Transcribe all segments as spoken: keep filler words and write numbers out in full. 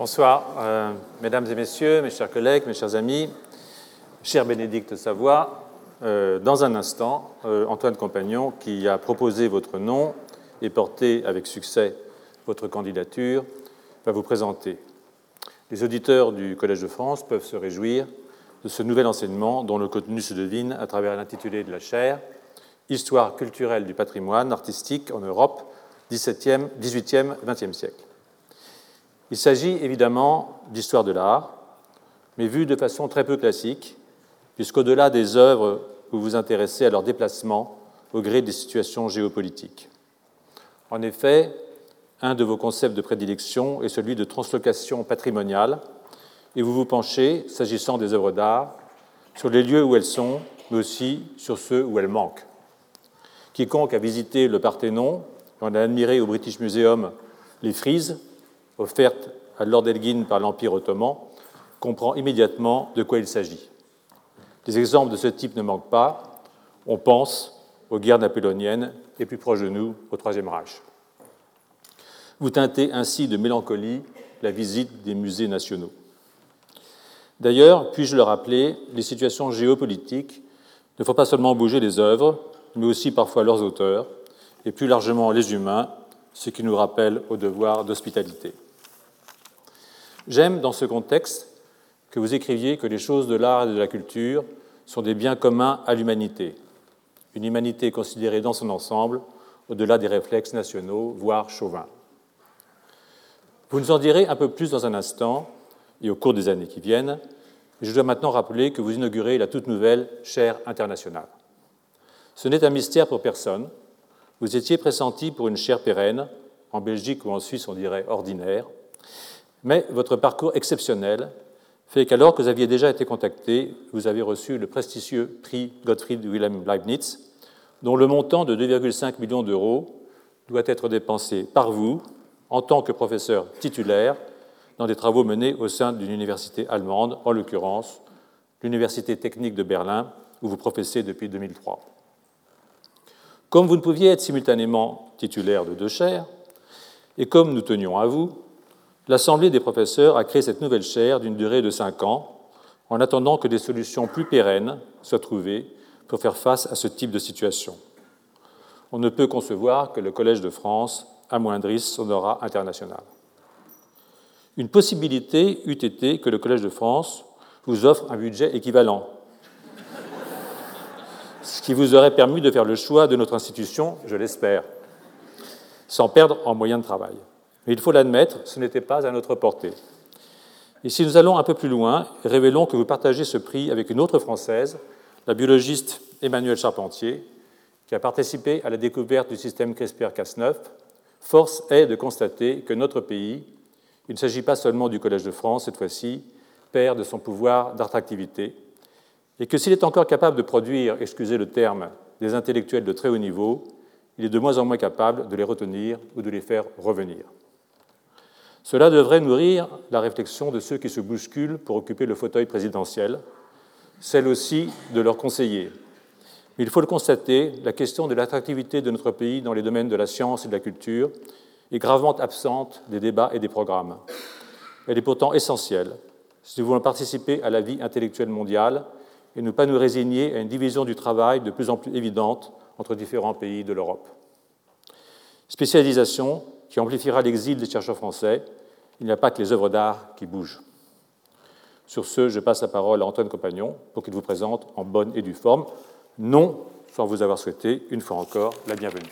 Bonsoir, euh, mesdames et messieurs, mes chers collègues, mes chers amis, cher Bénédicte Savoie. Euh, dans un instant, euh, Antoine Compagnon, qui a proposé votre nom et porté avec succès votre candidature, va vous présenter. Les auditeurs du Collège de France peuvent se réjouir de ce nouvel enseignement dont le contenu se devine à travers l'intitulé de la chaire « Histoire culturelle du patrimoine artistique en Europe, dix-septième, dix-huitième, vingtième siècle ». Il s'agit évidemment d'histoire de l'art, mais vue de façon très peu classique, puisqu'au-delà des œuvres, vous vous intéressez à leur déplacement au gré des situations géopolitiques. En effet, un de vos concepts de prédilection est celui de translocation patrimoniale, et vous vous penchez, s'agissant des œuvres d'art, sur les lieux où elles sont, mais aussi sur ceux où elles manquent. Quiconque a visité le Parthénon, et en a admiré au British Museum les frises offertes à Lord Elgin par l'Empire ottoman, comprend immédiatement de quoi il s'agit. Des exemples de ce type ne manquent pas. On pense aux guerres napoléoniennes et plus proche de nous, au Troisième Reich. Vous teintez ainsi de mélancolie la visite des musées nationaux. D'ailleurs, puis-je le rappeler, les situations géopolitiques ne font pas seulement bouger les œuvres, mais aussi parfois leurs auteurs, et plus largement les humains, ce qui nous rappelle au devoir d'hospitalité. J'aime, dans ce contexte, que vous écriviez que les choses de l'art et de la culture sont des biens communs à l'humanité, une humanité considérée dans son ensemble, au-delà des réflexes nationaux, voire chauvins. Vous nous en direz un peu plus dans un instant et au cours des années qui viennent, mais je dois maintenant rappeler que vous inaugurez la toute nouvelle chaire internationale. Ce n'est un mystère pour personne. Vous étiez pressenti pour une chaire pérenne, en Belgique ou en Suisse on dirait ordinaire, mais votre parcours exceptionnel fait qu'alors que vous aviez déjà été contacté, vous avez reçu le prestigieux prix Gottfried Wilhelm Leibniz, dont le montant de deux virgule cinq millions d'euros doit être dépensé par vous en tant que professeur titulaire dans des travaux menés au sein d'une université allemande, en l'occurrence l'Université technique de Berlin, où vous professez depuis deux mille trois. Comme vous ne pouviez être simultanément titulaire de deux chaires, et comme nous tenions à vous, l'Assemblée des professeurs a créé cette nouvelle chaire d'une durée de cinq ans, en attendant que des solutions plus pérennes soient trouvées pour faire face à ce type de situation. On ne peut concevoir que le Collège de France amoindrisse son aura international. Une possibilité eût été que le Collège de France vous offre un budget équivalent, ce qui vous aurait permis de faire le choix de notre institution, je l'espère, sans perdre en moyens de travail. Mais il faut l'admettre, ce n'était pas à notre portée. Et si nous allons un peu plus loin, révélons que vous partagez ce prix avec une autre Française, la biologiste Emmanuelle Charpentier, qui a participé à la découverte du système CRISPR Cas neuf, force est de constater que notre pays, il ne s'agit pas seulement du Collège de France, cette fois-ci, perd de son pouvoir d'attractivité, et que s'il est encore capable de produire, excusez le terme, des intellectuels de très haut niveau, il est de moins en moins capable de les retenir ou de les faire revenir. Cela devrait nourrir la réflexion de ceux qui se bousculent pour occuper le fauteuil présidentiel, celle aussi de leurs conseillers. Mais il faut le constater, la question de l'attractivité de notre pays dans les domaines de la science et de la culture est gravement absente des débats et des programmes. Elle est pourtant essentielle si nous voulons participer à la vie intellectuelle mondiale et ne pas nous résigner à une division du travail de plus en plus évidente entre différents pays de l'Europe. Spécialisation qui amplifiera l'exil des chercheurs français. Il n'y a pas que les œuvres d'art qui bougent. Sur ce, je passe la parole à Antoine Compagnon pour qu'il vous présente en bonne et due forme, non sans vous avoir souhaité, une fois encore, la bienvenue.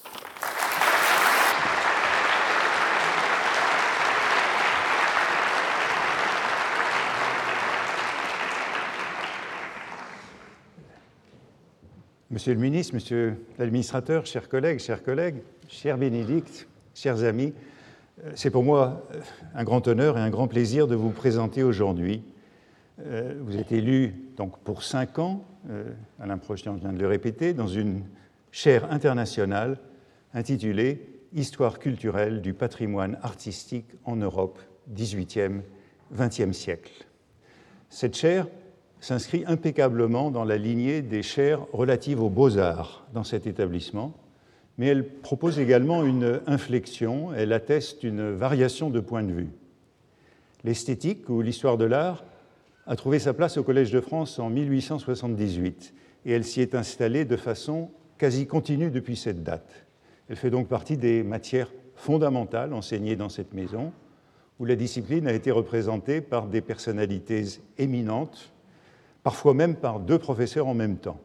Monsieur le ministre, monsieur l'administrateur, chers collègues, chers collègues, chers Bénédicte, chers amis, c'est pour moi un grand honneur et un grand plaisir de vous présenter aujourd'hui. Vous êtes élu donc pour cinq ans, Alain Prochian vient de le répéter, dans une chaire internationale intitulée « Histoire culturelle du patrimoine artistique en Europe, dix-huitième, vingtième siècle ». Cette chaire s'inscrit impeccablement dans la lignée des chaires relatives aux beaux-arts dans cet établissement, mais elle propose également une inflexion, elle atteste une variation de point de vue. L'esthétique, ou l'histoire de l'art, a trouvé sa place au Collège de France en mille huit cent soixante-dix-huit, et elle s'y est installée de façon quasi continue depuis cette date. Elle fait donc partie des matières fondamentales enseignées dans cette maison, où la discipline a été représentée par des personnalités éminentes, parfois même par deux professeurs en même temps.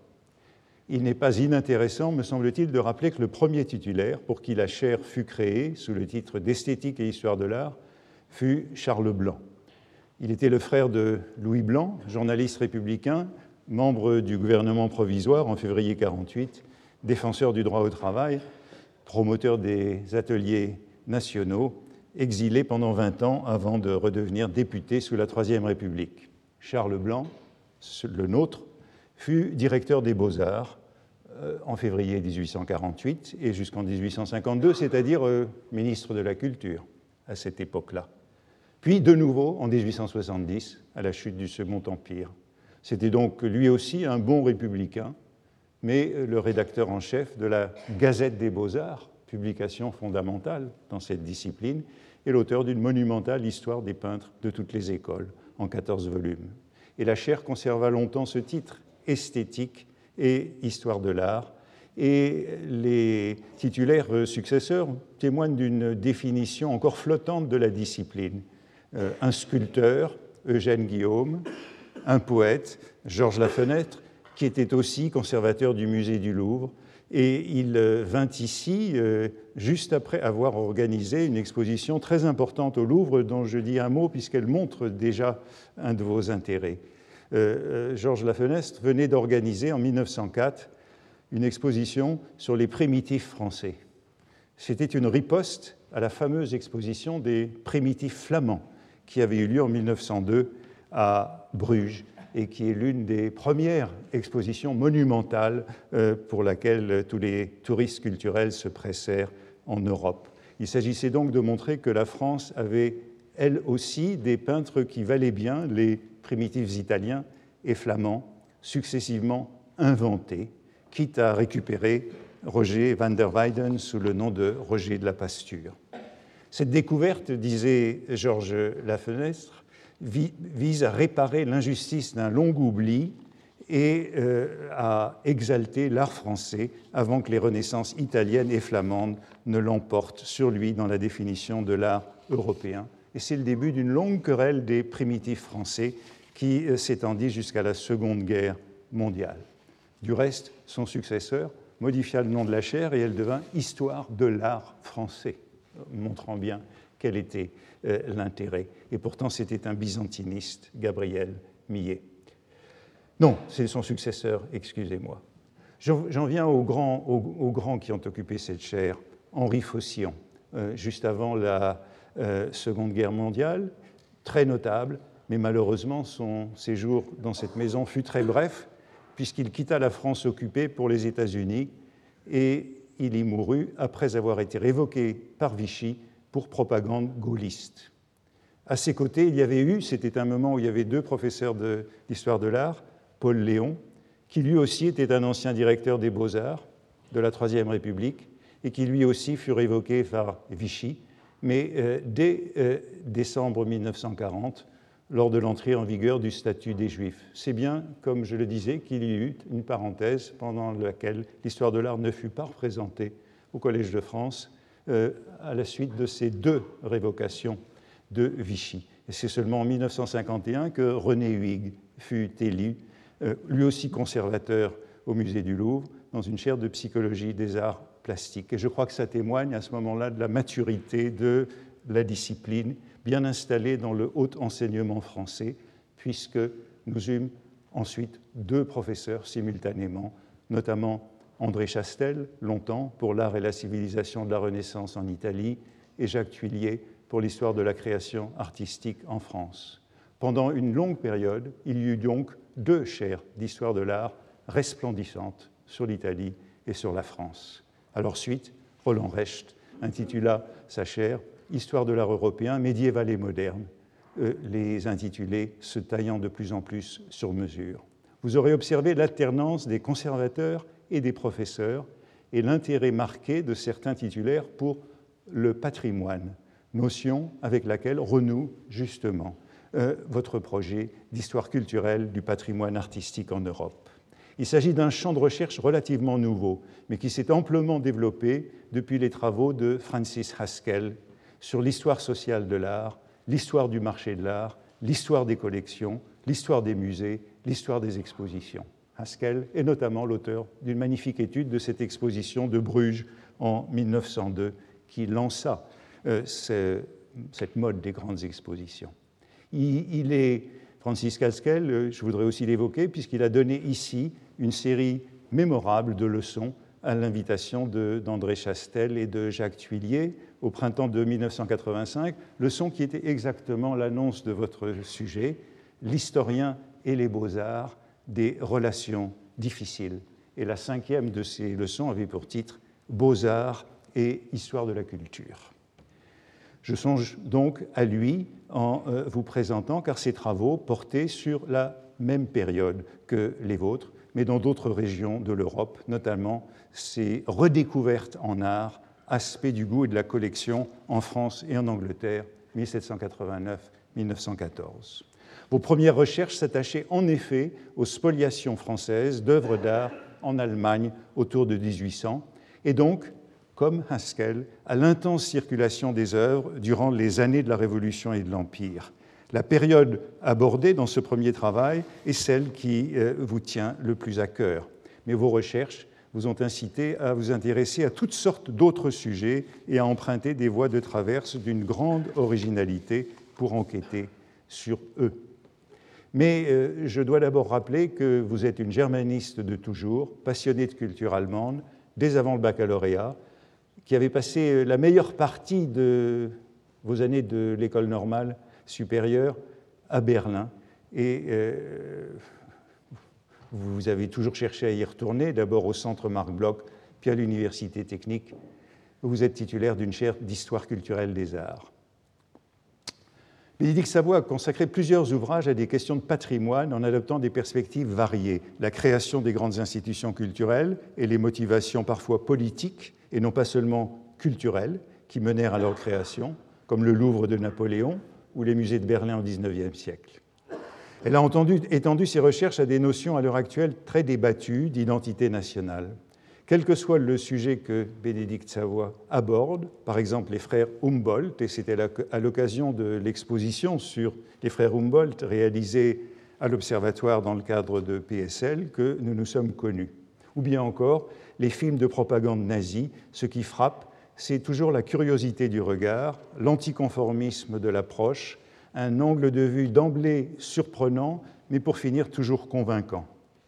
Il n'est pas inintéressant, me semble-t-il, de rappeler que le premier titulaire pour qui la chaire fut créée, sous le titre d'Esthétique et Histoire de l'art, fut Charles Blanc. Il était le frère de Louis Blanc, journaliste républicain, membre du gouvernement provisoire en février mille neuf cent quarante-huit, défenseur du droit au travail, promoteur des ateliers nationaux, exilé pendant vingt ans avant de redevenir député sous la Troisième République. Charles Blanc, le nôtre, fut directeur des Beaux-Arts euh, en février mille huit cent quarante-huit et jusqu'en mille huit cent cinquante-deux, c'est-à-dire euh, ministre de la Culture à cette époque-là. Puis de nouveau en mille huit cent soixante-dix, à la chute du Second Empire. C'était donc lui aussi un bon républicain, mais le rédacteur en chef de la Gazette des Beaux-Arts, publication fondamentale dans cette discipline, et l'auteur d'une monumentale histoire des peintres de toutes les écoles, en quatorze volumes. Et la chaire conserva longtemps ce titre, Esthétique et Histoire de l'art, et les titulaires successeurs témoignent d'une définition encore flottante de la discipline. Euh, un sculpteur, Eugène Guillaume, un poète, Georges Lafenêtre, qui était aussi conservateur du musée du Louvre, et il vint ici euh, juste après avoir organisé une exposition très importante au Louvre dont je dis un mot puisqu'elle montre déjà un de vos intérêts. Euh, Georges Lafenêtre venait d'organiser en mille neuf cent quatre une exposition sur les primitifs français. C'était une riposte à la fameuse exposition des primitifs flamands qui avait eu lieu en mille neuf cent deux à Bruges et qui est l'une des premières expositions monumentales euh, pour laquelle tous les touristes culturels se pressèrent en Europe. Il s'agissait donc de montrer que la France avait, elle aussi, des peintres qui valaient bien les primitifs italiens et flamands, successivement inventés, quitte à récupérer Roger van der Weyden sous le nom de Roger de la Pasture. Cette découverte, disait Georges Lafenêtre, vise à réparer l'injustice d'un long oubli et euh, à exalter l'art français avant que les renaissances italiennes et flamandes ne l'emportent sur lui dans la définition de l'art européen. Et c'est le début d'une longue querelle des primitifs français qui euh, s'étendit jusqu'à la Seconde Guerre mondiale. Du reste, son successeur modifia le nom de la chaire et elle devint Histoire de l'art français, montrant bien quel était euh, l'intérêt. Et pourtant, c'était un byzantiniste, Gabriel Millet. Non, c'est son successeur, excusez-moi. J'en viens aux grands, aux, aux grands qui ont occupé cette chaire. Henri Faucillon, euh, juste avant la euh, Seconde Guerre mondiale, très notable, mais malheureusement, son séjour dans cette maison fut très bref, puisqu'il quitta la France occupée pour les États-Unis et il y mourut après avoir été révoqué par Vichy pour propagande gaulliste. À ses côtés, il y avait eu, c'était un moment où il y avait deux professeurs d'histoire de, de l'art, Paul Léon, qui lui aussi était un ancien directeur des Beaux-Arts de la Troisième République et qui lui aussi fut révoqué par Vichy, mais euh, dès euh, décembre mille neuf cent quarante, lors de l'entrée en vigueur du statut des Juifs. C'est bien, comme je le disais, qu'il y eut une parenthèse pendant laquelle l'histoire de l'art ne fut pas représentée au Collège de France euh, à la suite de ces deux révocations de Vichy. Et c'est seulement en mille neuf cent cinquante et un que René Huyghe fut élu, euh, lui aussi conservateur au musée du Louvre, dans une chaire de psychologie des arts plastiques. Et je crois que ça témoigne à ce moment-là de la maturité de la discipline, bien installée dans le haut enseignement français, puisque nous eûmes ensuite deux professeurs simultanément, notamment André Chastel, longtemps, pour l'art et la civilisation de la Renaissance en Italie, et Jacques Tuillier pour l'histoire de la création artistique en France. Pendant une longue période, il y eut donc deux chaires d'histoire de l'art resplendissantes sur l'Italie et sur la France. À leur suite, Roland Recht intitula sa chaire « Histoire de l'art européen, médiéval et moderne », euh, les intitulés se taillant de plus en plus sur mesure. Vous aurez observé l'alternance des conservateurs et des professeurs et l'intérêt marqué de certains titulaires pour le patrimoine notion avec laquelle renoue justement euh, votre projet d'histoire culturelle du patrimoine artistique en Europe. Il s'agit d'un champ de recherche relativement nouveau, mais qui s'est amplement développé depuis les travaux de Francis Haskell sur l'histoire sociale de l'art, l'histoire du marché de l'art, l'histoire des collections, l'histoire des musées, l'histoire des expositions. Haskell est notamment l'auteur d'une magnifique étude de cette exposition de Bruges en mille neuf cent deux qui lança euh, ce, cette mode des grandes expositions. Il, il est, Francis Haskell, je voudrais aussi l'évoquer, puisqu'il a donné ici une série mémorable de leçons à l'invitation d'André Chastel et de Jacques Tuillier au printemps de mille neuf cent quatre-vingt-cinq, leçon qui était exactement l'annonce de votre sujet, l'historien et les beaux-arts, des relations difficiles. Et la cinquième de ces leçons avait pour titre « Beaux-arts et histoire de la culture ». Je songe donc à lui en vous présentant, car ses travaux portaient sur la même période que les vôtres, mais dans d'autres régions de l'Europe, notamment ces redécouvertes en art, aspects du goût et de la collection en France et en Angleterre, mille sept cent quatre-vingt-neuf à mille neuf cent quatorze. Vos premières recherches s'attachaient en effet aux spoliations françaises d'œuvres d'art en Allemagne autour de mille huit cents, et donc, comme Haskell, à l'intense circulation des œuvres durant les années de la Révolution et de l'Empire. La période abordée dans ce premier travail est celle qui euh, vous tient le plus à cœur. Mais vos recherches vous ont incité à vous intéresser à toutes sortes d'autres sujets et à emprunter des voies de traverse d'une grande originalité pour enquêter sur eux. Mais euh, je dois d'abord rappeler que vous êtes une germaniste de toujours, passionnée de culture allemande, dès avant le baccalauréat, qui avait passé la meilleure partie de vos années de l'école normale supérieure à Berlin. Et euh, vous avez toujours cherché à y retourner, d'abord au centre Marc Bloch, puis à l'université technique, où vous êtes titulaire d'une chaire d'histoire culturelle des arts. Bénédicte Savoie a consacré plusieurs ouvrages à des questions de patrimoine en adoptant des perspectives variées. La création des grandes institutions culturelles et les motivations parfois politiques et non pas seulement culturelles qui menèrent à leur création, comme le Louvre de Napoléon ou les musées de Berlin au dix-neuvième siècle. Elle a entendu, étendu ses recherches à des notions à l'heure actuelle très débattues d'identité nationale. Quel que soit le sujet que Bénédicte Savoie aborde, par exemple les frères Humboldt, et c'était à l'occasion de l'exposition sur les frères Humboldt réalisée à l'Observatoire dans le cadre de P S L que nous nous sommes connus. Ou bien encore les films de propagande nazie, ce qui frappe, c'est toujours la curiosité du regard, l'anticonformisme de l'approche, un angle de vue d'emblée surprenant, mais pour finir toujours convaincant.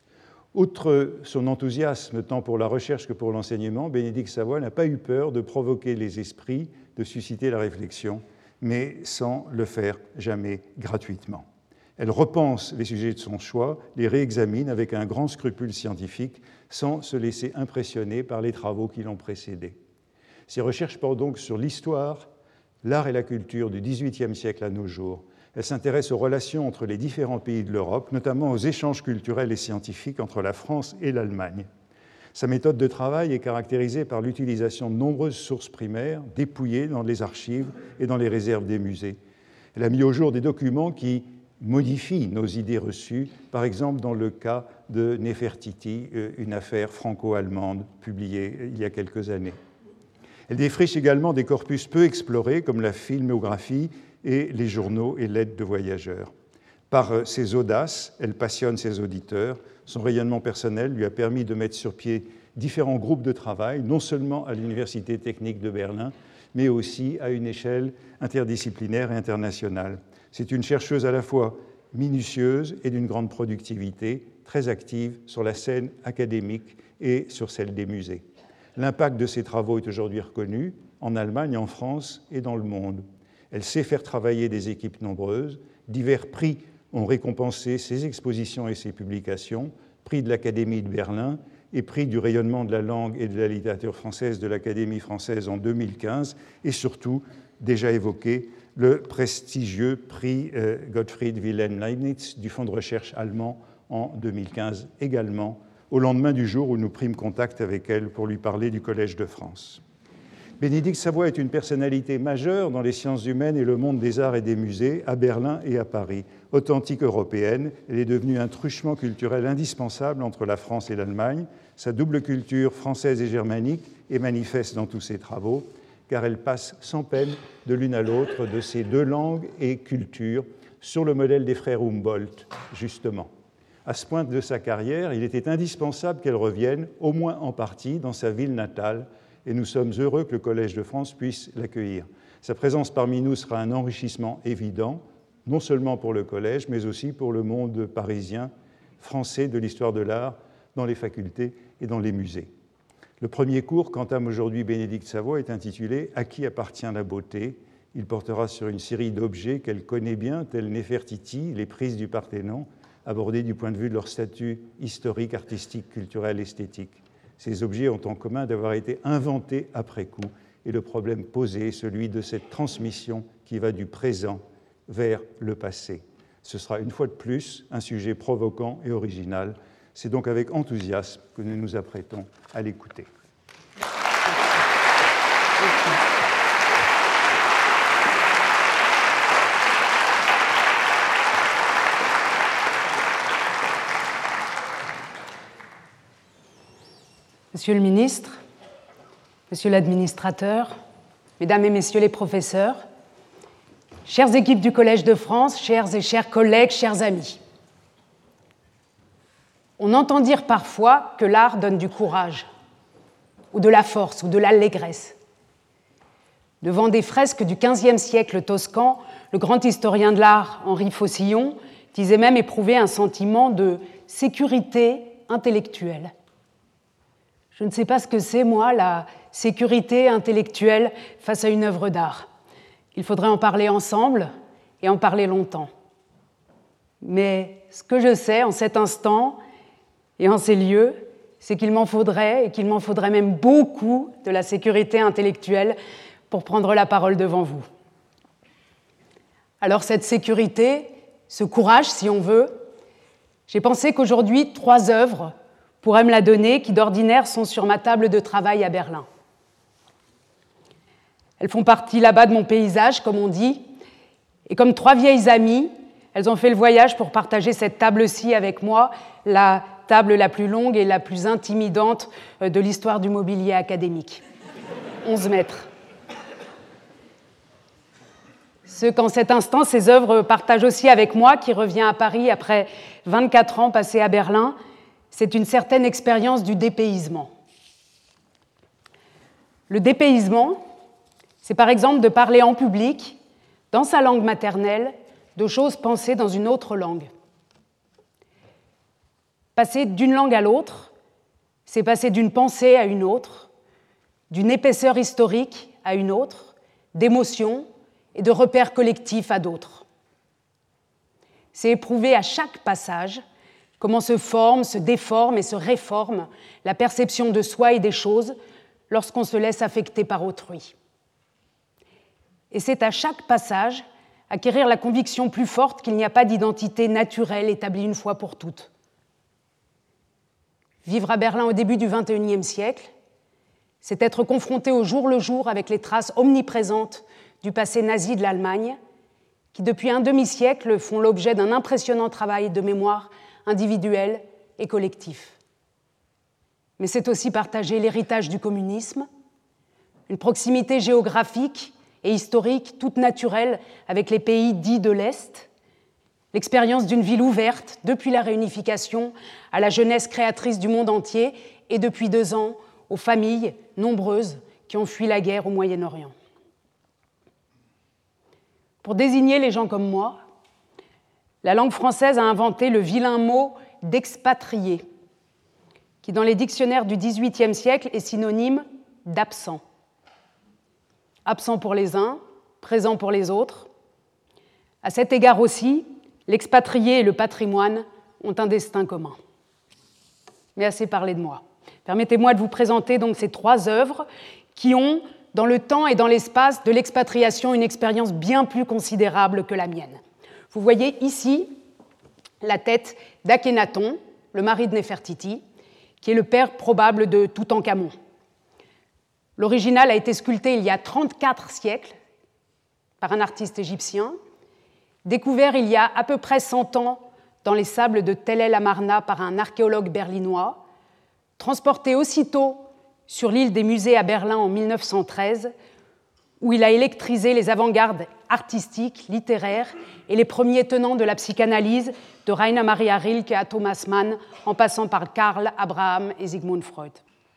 Outre son enthousiasme tant pour la recherche que pour l'enseignement, Bénédicte Savoie n'a pas eu peur de provoquer les esprits, de susciter la réflexion, mais sans le faire jamais gratuitement. Elle repense les sujets de son choix, les réexamine avec un grand scrupule scientifique, sans se laisser impressionner par les travaux qui l'ont précédé. Ses recherches portent donc sur l'histoire, l'art et la culture du dix-huitième siècle à nos jours. Elle s'intéresse aux relations entre les différents pays de l'Europe, notamment aux échanges culturels et scientifiques entre la France et l'Allemagne. Sa méthode de travail est caractérisée par l'utilisation de nombreuses sources primaires, dépouillées dans les archives et dans les réserves des musées. Elle a mis au jour des documents qui modifient nos idées reçues, par exemple dans le cas de Nefertiti, une affaire franco-allemande publiée il y a quelques années. Elle défriche également des corpus peu explorés, comme la filmographie et les journaux et lettres de voyageurs. Par ses audaces, elle passionne ses auditeurs. Son rayonnement personnel lui a permis de mettre sur pied différents groupes de travail, non seulement à l'Université technique de Berlin, mais aussi à une échelle interdisciplinaire et internationale. C'est une chercheuse à la fois minutieuse et d'une grande productivité, très active sur la scène académique et sur celle des musées. L'impact de ses travaux est aujourd'hui reconnu en Allemagne, en France et dans le monde. Elle sait faire travailler des équipes nombreuses. Divers prix ont récompensé ses expositions et ses publications, prix de l'Académie de Berlin et prix du rayonnement de la langue et de la littérature française de l'Académie française en deux mille quinze, et surtout, déjà évoqué, le prestigieux prix Gottfried Wilhelm Leibniz du Fonds de recherche allemand en deux mille quinze également, au lendemain du jour où nous prîmes contact avec elle pour lui parler du Collège de France. Bénédicte Savoie est une personnalité majeure dans les sciences humaines et le monde des arts et des musées, à Berlin et à Paris. Authentique européenne, elle est devenue un truchement culturel indispensable entre la France et l'Allemagne. Sa double culture française et germanique est manifeste dans tous ses travaux, car elle passe sans peine de l'une à l'autre de ces deux langues et cultures, sur le modèle des frères Humboldt, justement. À ce point de sa carrière, il était indispensable qu'elle revienne, au moins en partie, dans sa ville natale, et nous sommes heureux que le Collège de France puisse l'accueillir. Sa présence parmi nous sera un enrichissement évident, non seulement pour le Collège, mais aussi pour le monde parisien, français de l'histoire de l'art, dans les facultés et dans les musées. Le premier cours qu'entame aujourd'hui Bénédicte Savoie est intitulé « À qui appartient la beauté ?» Il portera sur une série d'objets qu'elle connaît bien, tels Néfertiti, les prises du Parthénon, abordés du point de vue de leur statut historique, artistique, culturel, esthétique. Ces objets ont en commun d'avoir été inventés après coup, et le problème posé est celui de cette transmission qui va du présent vers le passé. Ce sera une fois de plus un sujet provoquant et original. C'est donc avec enthousiasme que nous nous apprêtons à l'écouter. Monsieur le ministre, monsieur l'administrateur, mesdames et messieurs les professeurs, chères équipes du Collège de France, chers et chers collègues, chers amis. On entend dire parfois que l'art donne du courage, ou de la force, ou de l'allégresse. Devant des fresques du quinzième siècle toscan, le grand historien de l'art Henri Faucillon disait même éprouver un sentiment de sécurité intellectuelle. Je ne sais pas ce que c'est, moi, la sécurité intellectuelle face à une œuvre d'art. Il faudrait en parler ensemble et en parler longtemps. Mais ce que je sais en cet instant et en ces lieux, c'est qu'il m'en faudrait, et qu'il m'en faudrait même beaucoup, de la sécurité intellectuelle pour prendre la parole devant vous. Alors cette sécurité, ce courage, si on veut, j'ai pensé qu'aujourd'hui, trois œuvres pourraient me la donner, qui d'ordinaire sont sur ma table de travail à Berlin. Elles font partie là-bas de mon paysage, comme on dit, et comme trois vieilles amies, elles ont fait le voyage pour partager cette table-ci avec moi, la table la plus longue et la plus intimidante de l'histoire du mobilier académique. onze mètres. Ce qu'en cet instant, ces œuvres partagent aussi avec moi, qui revient à Paris après vingt-quatre ans passés à Berlin, c'est une certaine expérience du dépaysement. Le dépaysement, c'est par exemple de parler en public, dans sa langue maternelle, de choses pensées dans une autre langue. Passer d'une langue à l'autre, c'est passer d'une pensée à une autre, d'une épaisseur historique à une autre, d'émotions et de repères collectifs à d'autres. C'est éprouver à chaque passage comment se forme, se déforme et se réforme la perception de soi et des choses lorsqu'on se laisse affecter par autrui. Et c'est à chaque passage acquérir la conviction plus forte qu'il n'y a pas d'identité naturelle établie une fois pour toutes. Vivre à Berlin au début du vingt et unième siècle, c'est être confronté au jour le jour avec les traces omniprésentes du passé nazi de l'Allemagne, qui depuis un demi-siècle font l'objet d'un impressionnant travail de mémoire individuel et collectif. Mais c'est aussi partager l'héritage du communisme, une proximité géographique et historique toute naturelle avec les pays dits de l'Est, l'expérience d'une ville ouverte depuis la réunification à la jeunesse créatrice du monde entier et depuis deux ans aux familles nombreuses qui ont fui la guerre au Moyen-Orient. Pour désigner les gens comme moi, la langue française a inventé le vilain mot d'expatrié, qui dans les dictionnaires du dix-huitième siècle est synonyme d'absent. Absent pour les uns, présent pour les autres. À cet égard aussi, l'expatrié et le patrimoine ont un destin commun. Mais assez parlé de moi. Permettez-moi de vous présenter donc ces trois œuvres qui ont, dans le temps et dans l'espace de l'expatriation, une expérience bien plus considérable que la mienne. Vous voyez ici la tête d'Akhénaton, le mari de Néfertiti, qui est le père probable de Toutankhamon. L'original a été sculpté il y a trente-quatre siècles par un artiste égyptien, découvert il y a à peu près cent ans dans les sables de Tel El Amarna par un archéologue berlinois, transporté aussitôt sur l'île des musées à Berlin en mille neuf cent treize, où il a électrisé les avant-gardes artistiques, littéraires et les premiers tenants de la psychanalyse, de Rainer Maria Rilke à Thomas Mann, en passant par Karl Abraham et Sigmund Freud.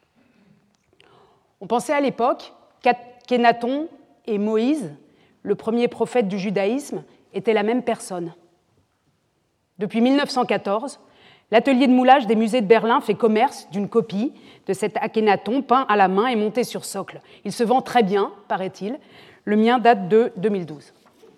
On pensait à l'époque qu'Akhénaton et Moïse, le premier prophète du judaïsme, étaient la même personne. Depuis mille neuf cent quatorze, l'atelier de moulage des musées de Berlin fait commerce d'une copie de cet Akhénaton peint à la main et monté sur socle. Il se vend très bien, paraît-il. Le mien date de deux mille douze.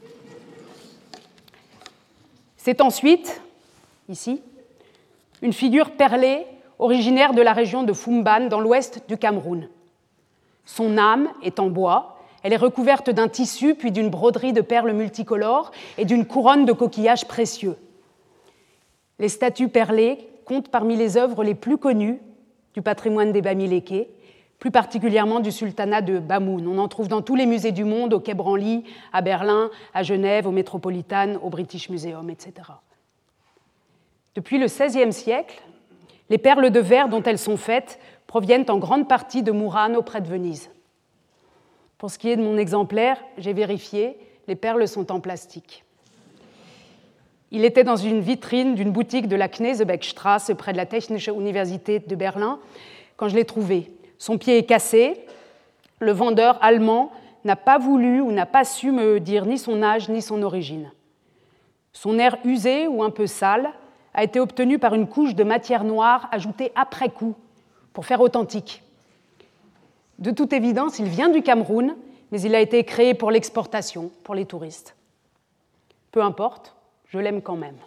C'est ensuite, ici, une figure perlée originaire de la région de Fumban, dans l'ouest du Cameroun. Son âme est en bois, elle est recouverte d'un tissu, puis d'une broderie de perles multicolores et d'une couronne de coquillages précieux. Les statues perlées comptent parmi les œuvres les plus connues du patrimoine des Bamilékés, plus particulièrement du sultanat de Bamoun. On en trouve dans tous les musées du monde, au Quai Branly, à Berlin, à Genève, au Metropolitan, au British Museum, et cetera. Depuis le seizième siècle, les perles de verre dont elles sont faites proviennent en grande partie de Murano, près de Venise. Pour ce qui est de mon exemplaire, j'ai vérifié, les perles sont en plastique. Il était dans une vitrine d'une boutique de la Knesebeckstraße, près de la Technische Universität de Berlin, quand je l'ai trouvé. Son pied est cassé. Le vendeur allemand n'a pas voulu ou n'a pas su me dire ni son âge ni son origine. Son air usé ou un peu sale a été obtenu par une couche de matière noire ajoutée après coup pour faire authentique. De toute évidence, il vient du Cameroun, mais il a été créé pour l'exportation, pour les touristes. Peu importe, je l'aime quand même.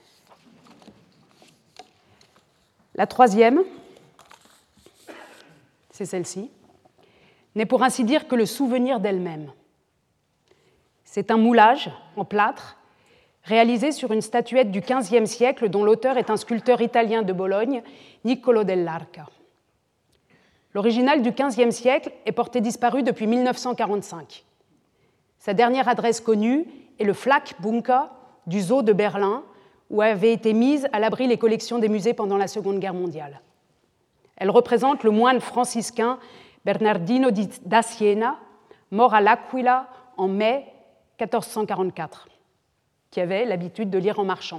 La troisième, c'est celle-ci, n'est pour ainsi dire que le souvenir d'elle-même. C'est un moulage en plâtre réalisé sur une statuette du quinzième siècle dont l'auteur est un sculpteur italien de Bologne, Niccolò dell'Arca. L'original du quinzième siècle est porté disparu depuis mille neuf cent quarante-cinq. Sa dernière adresse connue est le Flak-Bunker du zoo de Berlin, où avaient été mises à l'abri les collections des musées pendant la Seconde Guerre mondiale. Elle représente le moine franciscain Bernardino da Siena, mort à L'Aquila en mai quatorze cent quarante-quatre, qui avait l'habitude de lire en marchant.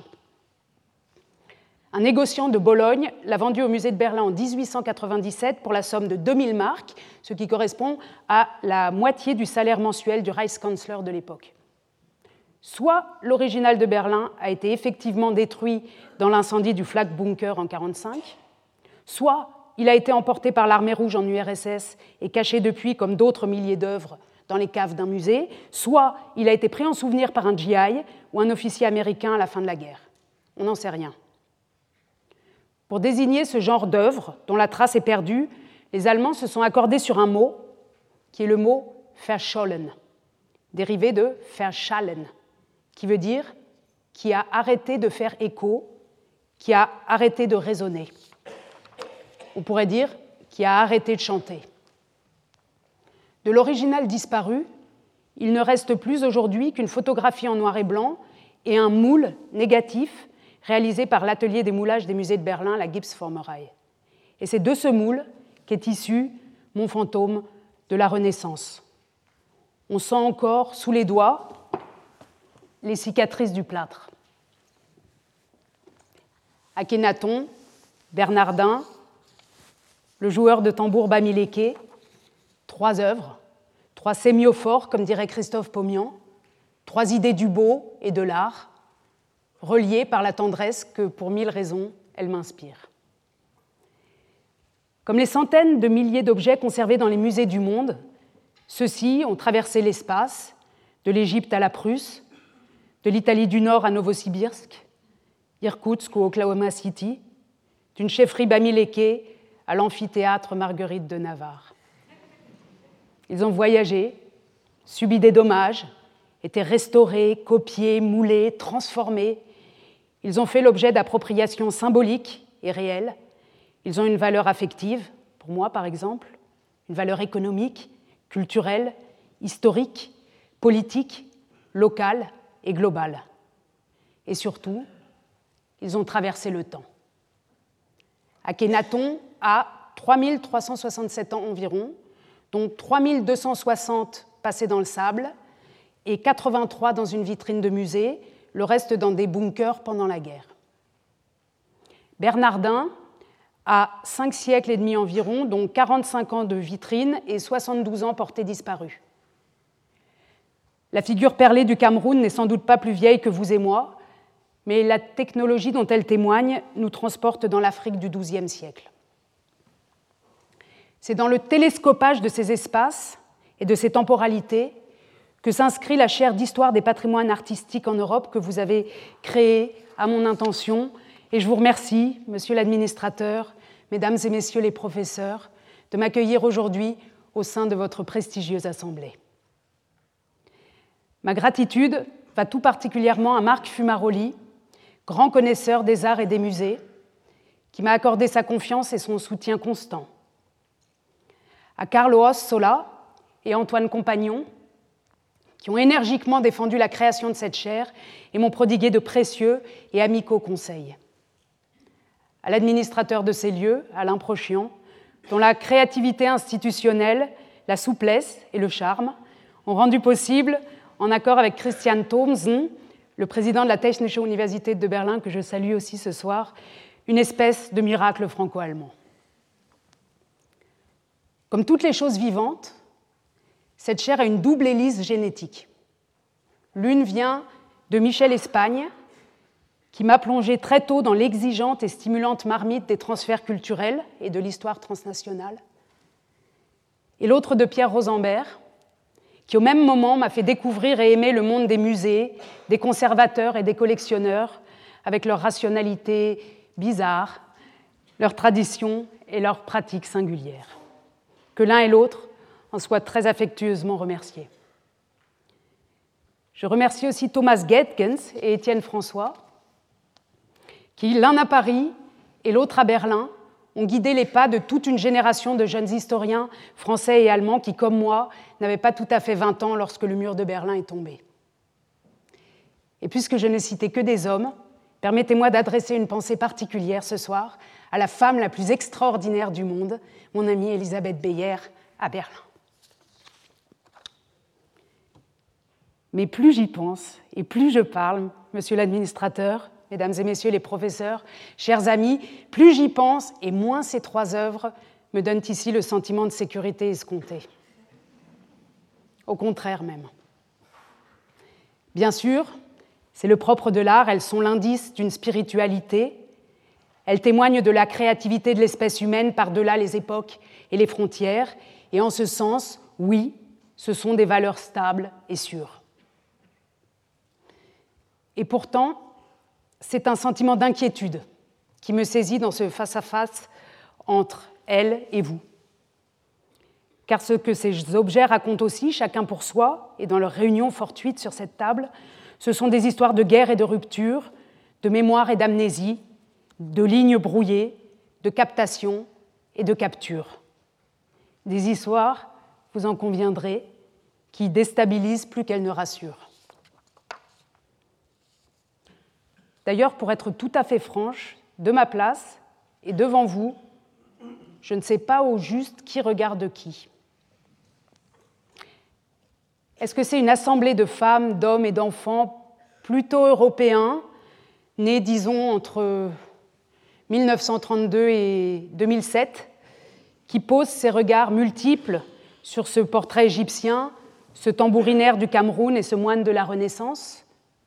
Un négociant de Bologne l'a vendu au musée de Berlin en dix-huit cent quatre-vingt-dix-sept pour la somme de deux mille marks, ce qui correspond à la moitié du salaire mensuel du Reichskanzler de l'époque. Soit l'original de Berlin a été effectivement détruit dans l'incendie du Flak-Bunker en mille neuf cent quarante-cinq, soit il a été emporté par l'armée rouge en U R S S et caché depuis, comme d'autres milliers d'œuvres, dans les caves d'un musée, soit il a été pris en souvenir par un G I ou un officier américain à la fin de la guerre. On n'en sait rien. Pour désigner ce genre d'œuvre dont la trace est perdue, les Allemands se sont accordés sur un mot qui est le mot « verschollen », dérivé de « verschallen », qui veut dire « qui a arrêté de faire écho », qui a arrêté de résonner. On pourrait dire « qui a arrêté de chanter ». De l'original disparu, il ne reste plus aujourd'hui qu'une photographie en noir et blanc et un moule négatif réalisé par l'atelier des moulages des musées de Berlin, la Gipsformerei. Et c'est de ce moule qu'est issu mon fantôme de la Renaissance. On sent encore sous les doigts les cicatrices du plâtre. Akhénaton, Bernardin, le joueur de tambour Bamiléké, trois œuvres, trois sémiophores, comme dirait Christophe Pomian, trois idées du beau et de l'art, reliées par la tendresse que, pour mille raisons, elle m'inspire. Comme les centaines de milliers d'objets conservés dans les musées du monde, ceux-ci ont traversé l'espace, de l'Égypte à la Prusse, de l'Italie du Nord à Novosibirsk, Irkoutsk ou Oklahoma City, d'une chefferie Bamiléké à l'amphithéâtre Marguerite de Navarre. Ils ont voyagé, subi des dommages, été restaurés, copiés, moulés, transformés. Ils ont fait l'objet d'appropriations symboliques et réelles. Ils ont une valeur affective, pour moi par exemple, une valeur économique, culturel, historique, politique, local et global. Et surtout, ils ont traversé le temps. Akhenaton a trois mille trois cent soixante-sept ans environ, dont trois mille deux cent soixante passés dans le sable et quatre-vingt-trois dans une vitrine de musée, le reste dans des bunkers pendant la guerre. Bernardin a cinq siècles et demi environ, dont quarante-cinq ans de vitrine et soixante-douze ans portés disparus. La figure perlée du Cameroun n'est sans doute pas plus vieille que vous et moi, mais la technologie dont elle témoigne nous transporte dans l'Afrique du douzième siècle. C'est dans le télescopage de ces espaces et de ces temporalités que s'inscrit la chaire d'histoire des patrimoines artistiques en Europe que vous avez créée à mon intention. Et je vous remercie, monsieur l'administrateur, mesdames et messieurs les professeurs, de m'accueillir aujourd'hui au sein de votre prestigieuse assemblée. Ma gratitude va tout particulièrement à Marc Fumaroli, grand connaisseur des arts et des musées, qui m'a accordé sa confiance et son soutien constant. À Carlos Sola et Antoine Compagnon, qui ont énergiquement défendu la création de cette chaire et m'ont prodigué de précieux et amicaux conseils. À l'administrateur de ces lieux, Alain Prochian, dont la créativité institutionnelle, la souplesse et le charme ont rendu possible, en accord avec Christian Thomsen, le président de la Technische Universität de Berlin, que je salue aussi ce soir, une espèce de miracle franco-allemand. Comme toutes les choses vivantes, cette chaire a une double hélice génétique. L'une vient de Michel Espagne, qui m'a plongé très tôt dans l'exigeante et stimulante marmite des transferts culturels et de l'histoire transnationale. Et l'autre de Pierre Rosenberg, qui au même moment m'a fait découvrir et aimer le monde des musées, des conservateurs et des collectionneurs, avec leur rationalité bizarre, leurs traditions et leurs pratiques singulières. Que l'un et l'autre en soient très affectueusement remerciés. Je remercie aussi Thomas Getkens et Étienne François, qui, l'un à Paris et l'autre à Berlin, ont guidé les pas de toute une génération de jeunes historiens français et allemands qui, comme moi, n'avaient pas tout à fait vingt ans lorsque le mur de Berlin est tombé. Et puisque je n'ai cité que des hommes, permettez-moi d'adresser une pensée particulière ce soir à la femme la plus extraordinaire du monde, mon amie Elisabeth Beyer, à Berlin. Mais plus j'y pense et plus je parle, monsieur l'administrateur, mesdames et messieurs les professeurs, chers amis, plus j'y pense et moins ces trois œuvres me donnent ici le sentiment de sécurité escompté. Au contraire même. Bien sûr, c'est le propre de l'art, elles sont l'indice d'une spiritualité, elles témoignent de la créativité de l'espèce humaine par-delà les époques et les frontières, et en ce sens, oui, ce sont des valeurs stables et sûres. Et pourtant, c'est un sentiment d'inquiétude qui me saisit dans ce face-à-face entre elle et vous. Car ce que ces objets racontent aussi, chacun pour soi, et dans leur réunion fortuite sur cette table, ce sont des histoires de guerre et de rupture, de mémoire et d'amnésie, de lignes brouillées, de captation et de capture. Des histoires, vous en conviendrez, qui déstabilisent plus qu'elles ne rassurent. D'ailleurs, pour être tout à fait franche, de ma place et devant vous, je ne sais pas au juste qui regarde qui. Est-ce que c'est une assemblée de femmes, d'hommes et d'enfants plutôt européens, nés, disons, entre mille neuf cent trente-deux et deux mille sept, qui posent ces regards multiples sur ce portrait égyptien, ce tambourinaire du Cameroun et ce moine de la Renaissance ?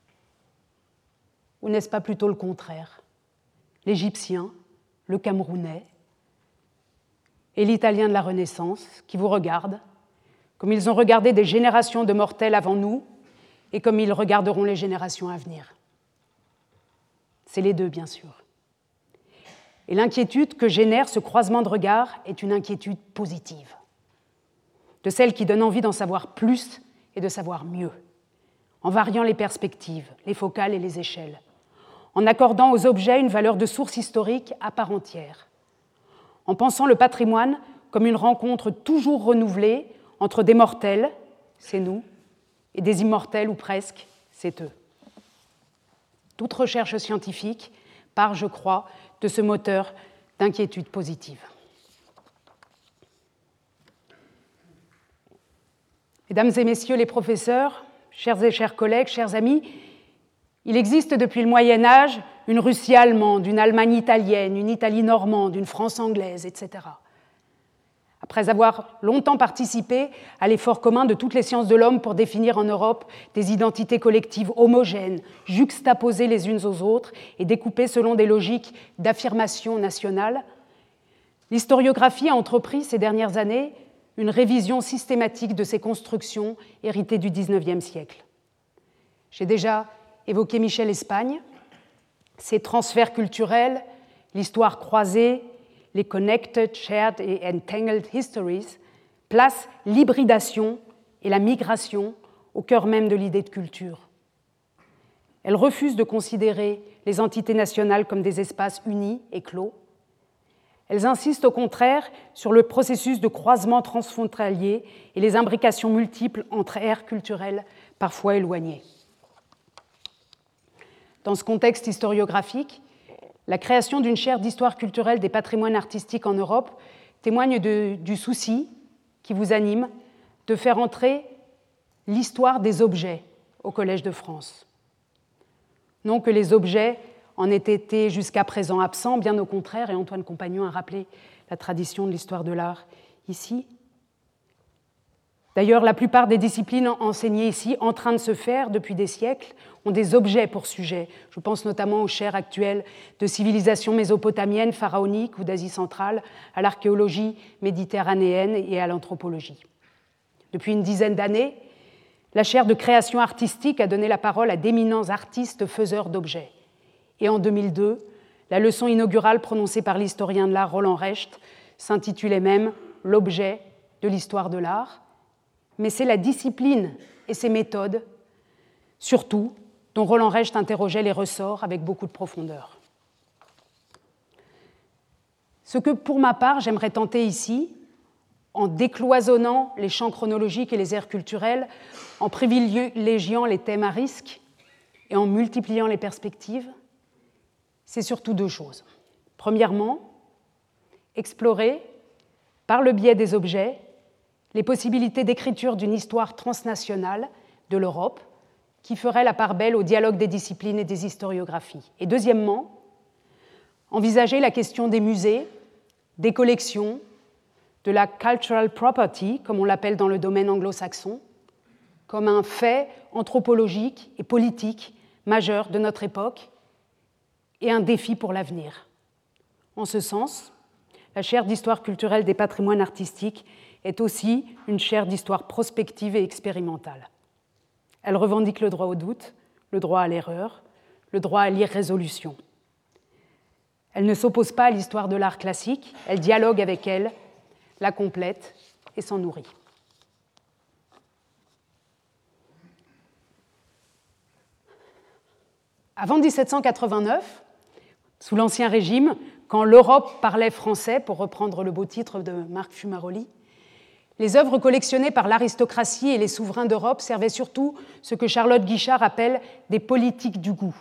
Ou n'est-ce pas plutôt le contraire ? L'Égyptien, le Camerounais et l'Italien de la Renaissance qui vous regardent, comme ils ont regardé des générations de mortels avant nous et comme ils regarderont les générations à venir. C'est les deux, bien sûr. Et l'inquiétude que génère ce croisement de regards est une inquiétude positive, de celle qui donne envie d'en savoir plus et de savoir mieux, en variant les perspectives, les focales et les échelles, en accordant aux objets une valeur de source historique à part entière, en pensant le patrimoine comme une rencontre toujours renouvelée entre des mortels, c'est nous, et des immortels, ou presque, c'est eux. Toute recherche scientifique part, je crois, de ce moteur d'inquiétude positive. Mesdames et messieurs les professeurs, chers et chers collègues, chers amis, il existe depuis le Moyen Âge une Russie allemande, une Allemagne italienne, une Italie normande, une France anglaise, et cetera. Après avoir longtemps participé à l'effort commun de toutes les sciences de l'homme pour définir en Europe des identités collectives homogènes, juxtaposées les unes aux autres et découpées selon des logiques d'affirmation nationale, l'historiographie a entrepris ces dernières années une révision systématique de ces constructions héritées du dix-neuvième siècle. J'ai déjà évoqué Michel Espagne, ses transferts culturels, l'histoire croisée, les Connected, Shared et Entangled Histories placent l'hybridation et la migration au cœur même de l'idée de culture. Elles refusent de considérer les entités nationales comme des espaces unis et clos. Elles insistent au contraire sur le processus de croisement transfrontalier et les imbrications multiples entre aires culturelles parfois éloignées. Dans ce contexte historiographique, la création d'une chaire d'histoire culturelle des patrimoines artistiques en Europe témoigne de, du souci qui vous anime de faire entrer l'histoire des objets au Collège de France. Non que les objets en aient été jusqu'à présent absents, bien au contraire, et Antoine Compagnon a rappelé la tradition de l'histoire de l'art ici. D'ailleurs, la plupart des disciplines enseignées ici, en train de se faire depuis des siècles, ont des objets pour sujet. Je pense notamment aux chaires actuelles de civilisation mésopotamienne, pharaonique ou d'Asie centrale, à l'archéologie méditerranéenne et à l'anthropologie. Depuis une dizaine d'années, la chaire de création artistique a donné la parole à d'éminents artistes faiseurs d'objets. Et en deux mille deux, la leçon inaugurale prononcée par l'historien de l'art Roland Recht s'intitulait même « L'objet de l'histoire de l'art », mais c'est la discipline et ses méthodes, surtout, dont Roland Recht interrogeait les ressorts avec beaucoup de profondeur. Ce que, pour ma part, j'aimerais tenter ici, en décloisonnant les champs chronologiques et les aires culturelles, en privilégiant les thèmes à risque et en multipliant les perspectives, c'est surtout deux choses. Premièrement, explorer, par le biais des objets, les possibilités d'écriture d'une histoire transnationale de l'Europe qui ferait la part belle au dialogue des disciplines et des historiographies. Et deuxièmement, envisager la question des musées, des collections, de la cultural property, comme on l'appelle dans le domaine anglo-saxon, comme un fait anthropologique et politique majeur de notre époque et un défi pour l'avenir. En ce sens, la chaire d'histoire culturelle des patrimoines artistiques est aussi une chaire d'histoire prospective et expérimentale. Elle revendique le droit au doute, le droit à l'erreur, le droit à l'irrésolution. Elle ne s'oppose pas à l'histoire de l'art classique, elle dialogue avec elle, la complète et s'en nourrit. Avant dix-sept cent quatre-vingt-neuf, sous l'Ancien Régime, quand l'Europe parlait français, pour reprendre le beau titre de Marc Fumaroli, les œuvres collectionnées par l'aristocratie et les souverains d'Europe servaient surtout ce que Charlotte Guichard appelle des politiques du goût.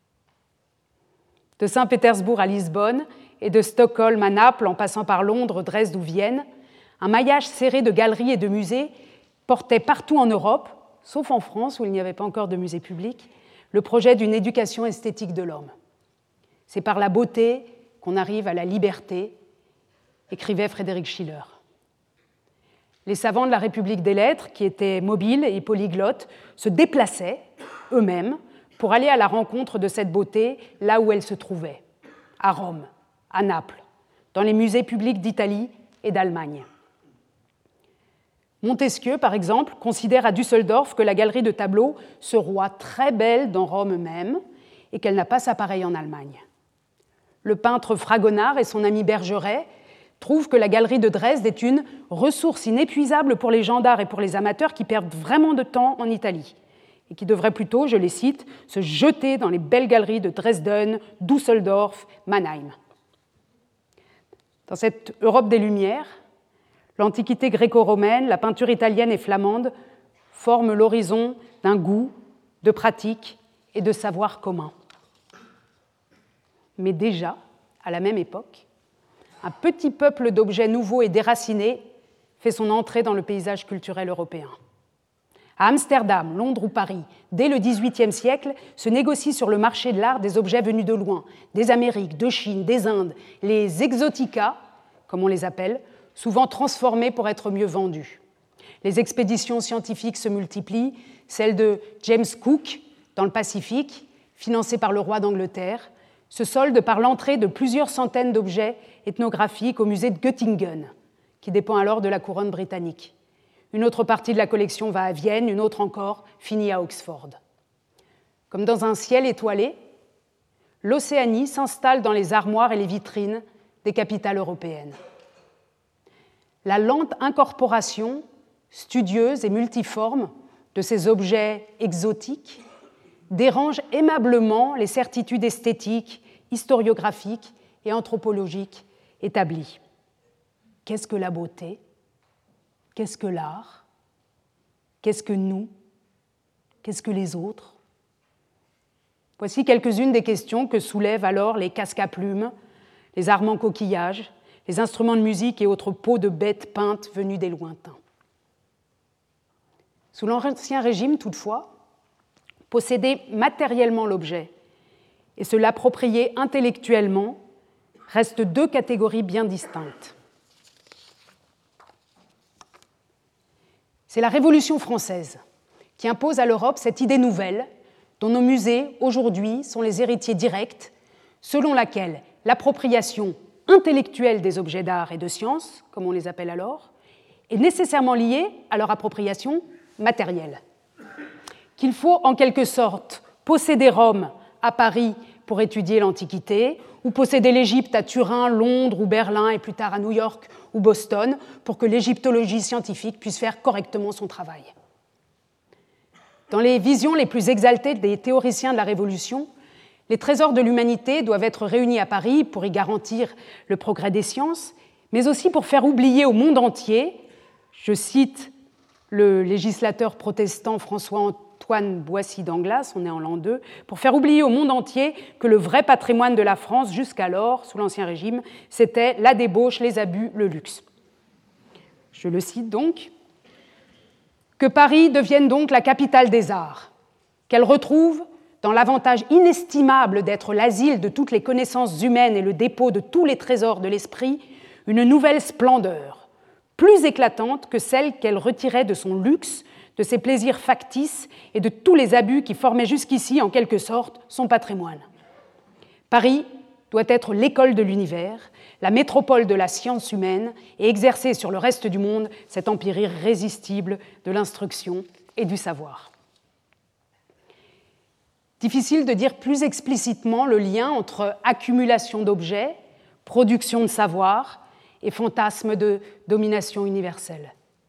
De Saint-Pétersbourg à Lisbonne et de Stockholm à Naples, en passant par Londres, Dresde ou Vienne, un maillage serré de galeries et de musées portait partout en Europe, sauf en France où il n'y avait pas encore de musée public, le projet d'une éducation esthétique de l'homme. C'est par la beauté qu'on arrive à la liberté, écrivait Frédéric Schiller. Les savants de la République des Lettres, qui étaient mobiles et polyglottes, se déplaçaient eux-mêmes pour aller à la rencontre de cette beauté là où elle se trouvait, à Rome, à Naples, dans les musées publics d'Italie et d'Allemagne. Montesquieu, par exemple, considère à Düsseldorf que la galerie de tableaux se roit très belle dans Rome même et qu'elle n'a pas sa pareille en Allemagne. Le peintre Fragonard et son ami Bergeret trouvent que la galerie de Dresde est une ressource inépuisable pour les gens d'art et pour les amateurs qui perdent vraiment de temps en Italie et qui devraient plutôt, je les cite, se jeter dans les belles galeries de Dresden, Düsseldorf, Mannheim. Dans cette Europe des Lumières, L'Antiquité gréco-romaine, la peinture italienne et flamande forment l'horizon d'un goût, de pratiques et de savoirs communs. Mais déjà, à la même époque, un petit peuple d'objets nouveaux et déracinés fait son entrée dans le paysage culturel européen. À Amsterdam, Londres ou Paris, dès le dix-huitième siècle, se négocient sur le marché de l'art des objets venus de loin, des Amériques, de Chine, des Indes, les exotica, comme on les appelle, souvent transformés pour être mieux vendus. Les expéditions scientifiques se multiplient, celle de James Cook dans le Pacifique, financée par le roi d'Angleterre, se solde par l'entrée de plusieurs centaines d'objets ethnographiques au musée de Göttingen, qui dépend alors de la couronne britannique. Une autre partie de la collection va à Vienne, une autre encore finit à Oxford. Comme dans un ciel étoilé, l'Océanie s'installe dans les armoires et les vitrines des capitales européennes. La lente incorporation, studieuse et multiforme, de ces objets exotiques dérange aimablement les certitudes esthétiques, historiographiques et anthropologiques établies. Qu'est-ce que la beauté ? Qu'est-ce que l'art ? Qu'est-ce que nous ? Qu'est-ce que les autres ? Voici quelques-unes des questions que soulèvent alors les casques à plumes, les armes coquillages, les instruments de musique et autres peaux de bêtes peintes venues des lointains. Sous l'Ancien Régime, toutefois, posséder matériellement l'objet et se l'approprier intellectuellement restent deux catégories bien distinctes. C'est la Révolution française qui impose à l'Europe cette idée nouvelle dont nos musées, aujourd'hui, sont les héritiers directs, selon laquelle l'appropriation intellectuelle des objets d'art et de science, comme on les appelle alors, est nécessairement liée à leur appropriation matérielle. Qu'il faut en quelque sorte posséder Rome à Paris pour étudier l'Antiquité, ou posséder l'Égypte à Turin, Londres ou Berlin, et plus tard à New York ou Boston, pour que l'égyptologie scientifique puisse faire correctement son travail. Dans les visions les plus exaltées des théoriciens de la Révolution, les trésors de l'humanité doivent être réunis à Paris pour y garantir le progrès des sciences, mais aussi pour faire oublier au monde entier, je cite le législateur protestant François-Antoine Boissy d'Anglas, on est en l'an deux, pour faire oublier au monde entier que le vrai patrimoine de la France, jusqu'alors, sous l'Ancien Régime, c'était la débauche, les abus, le luxe. Je le cite donc. Que Paris devienne donc la capitale des arts, qu'elle retrouve, dans l'avantage inestimable d'être l'asile de toutes les connaissances humaines et le dépôt de tous les trésors de l'esprit, une nouvelle splendeur, plus éclatante que celle qu'elle retirait de son luxe, de ses plaisirs factices et de tous les abus qui formaient jusqu'ici, en quelque sorte, son patrimoine. Paris doit être l'école de l'univers, la métropole de la science humaine et exercer sur le reste du monde cet empire irrésistible de l'instruction et du savoir. Difficile de dire plus explicitement le lien entre accumulation d'objets, production de savoir et fantasme de domination universelle.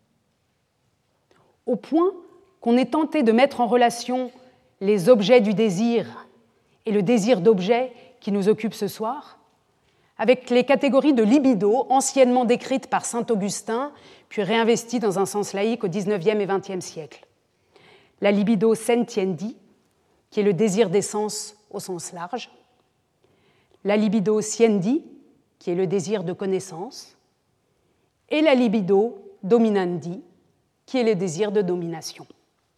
Au point qu'on est tenté de mettre en relation les objets du désir et le désir d'objets qui nous occupe ce soir, avec les catégories de libido anciennement décrites par saint Augustin, puis réinvesties dans un sens laïque au dix-neuvième et vingtième siècle. La libido sentiendi, qui est le désir d'essence au sens large, la libido siendi, qui est le désir de connaissance, et la libido dominandi, qui est le désir de domination.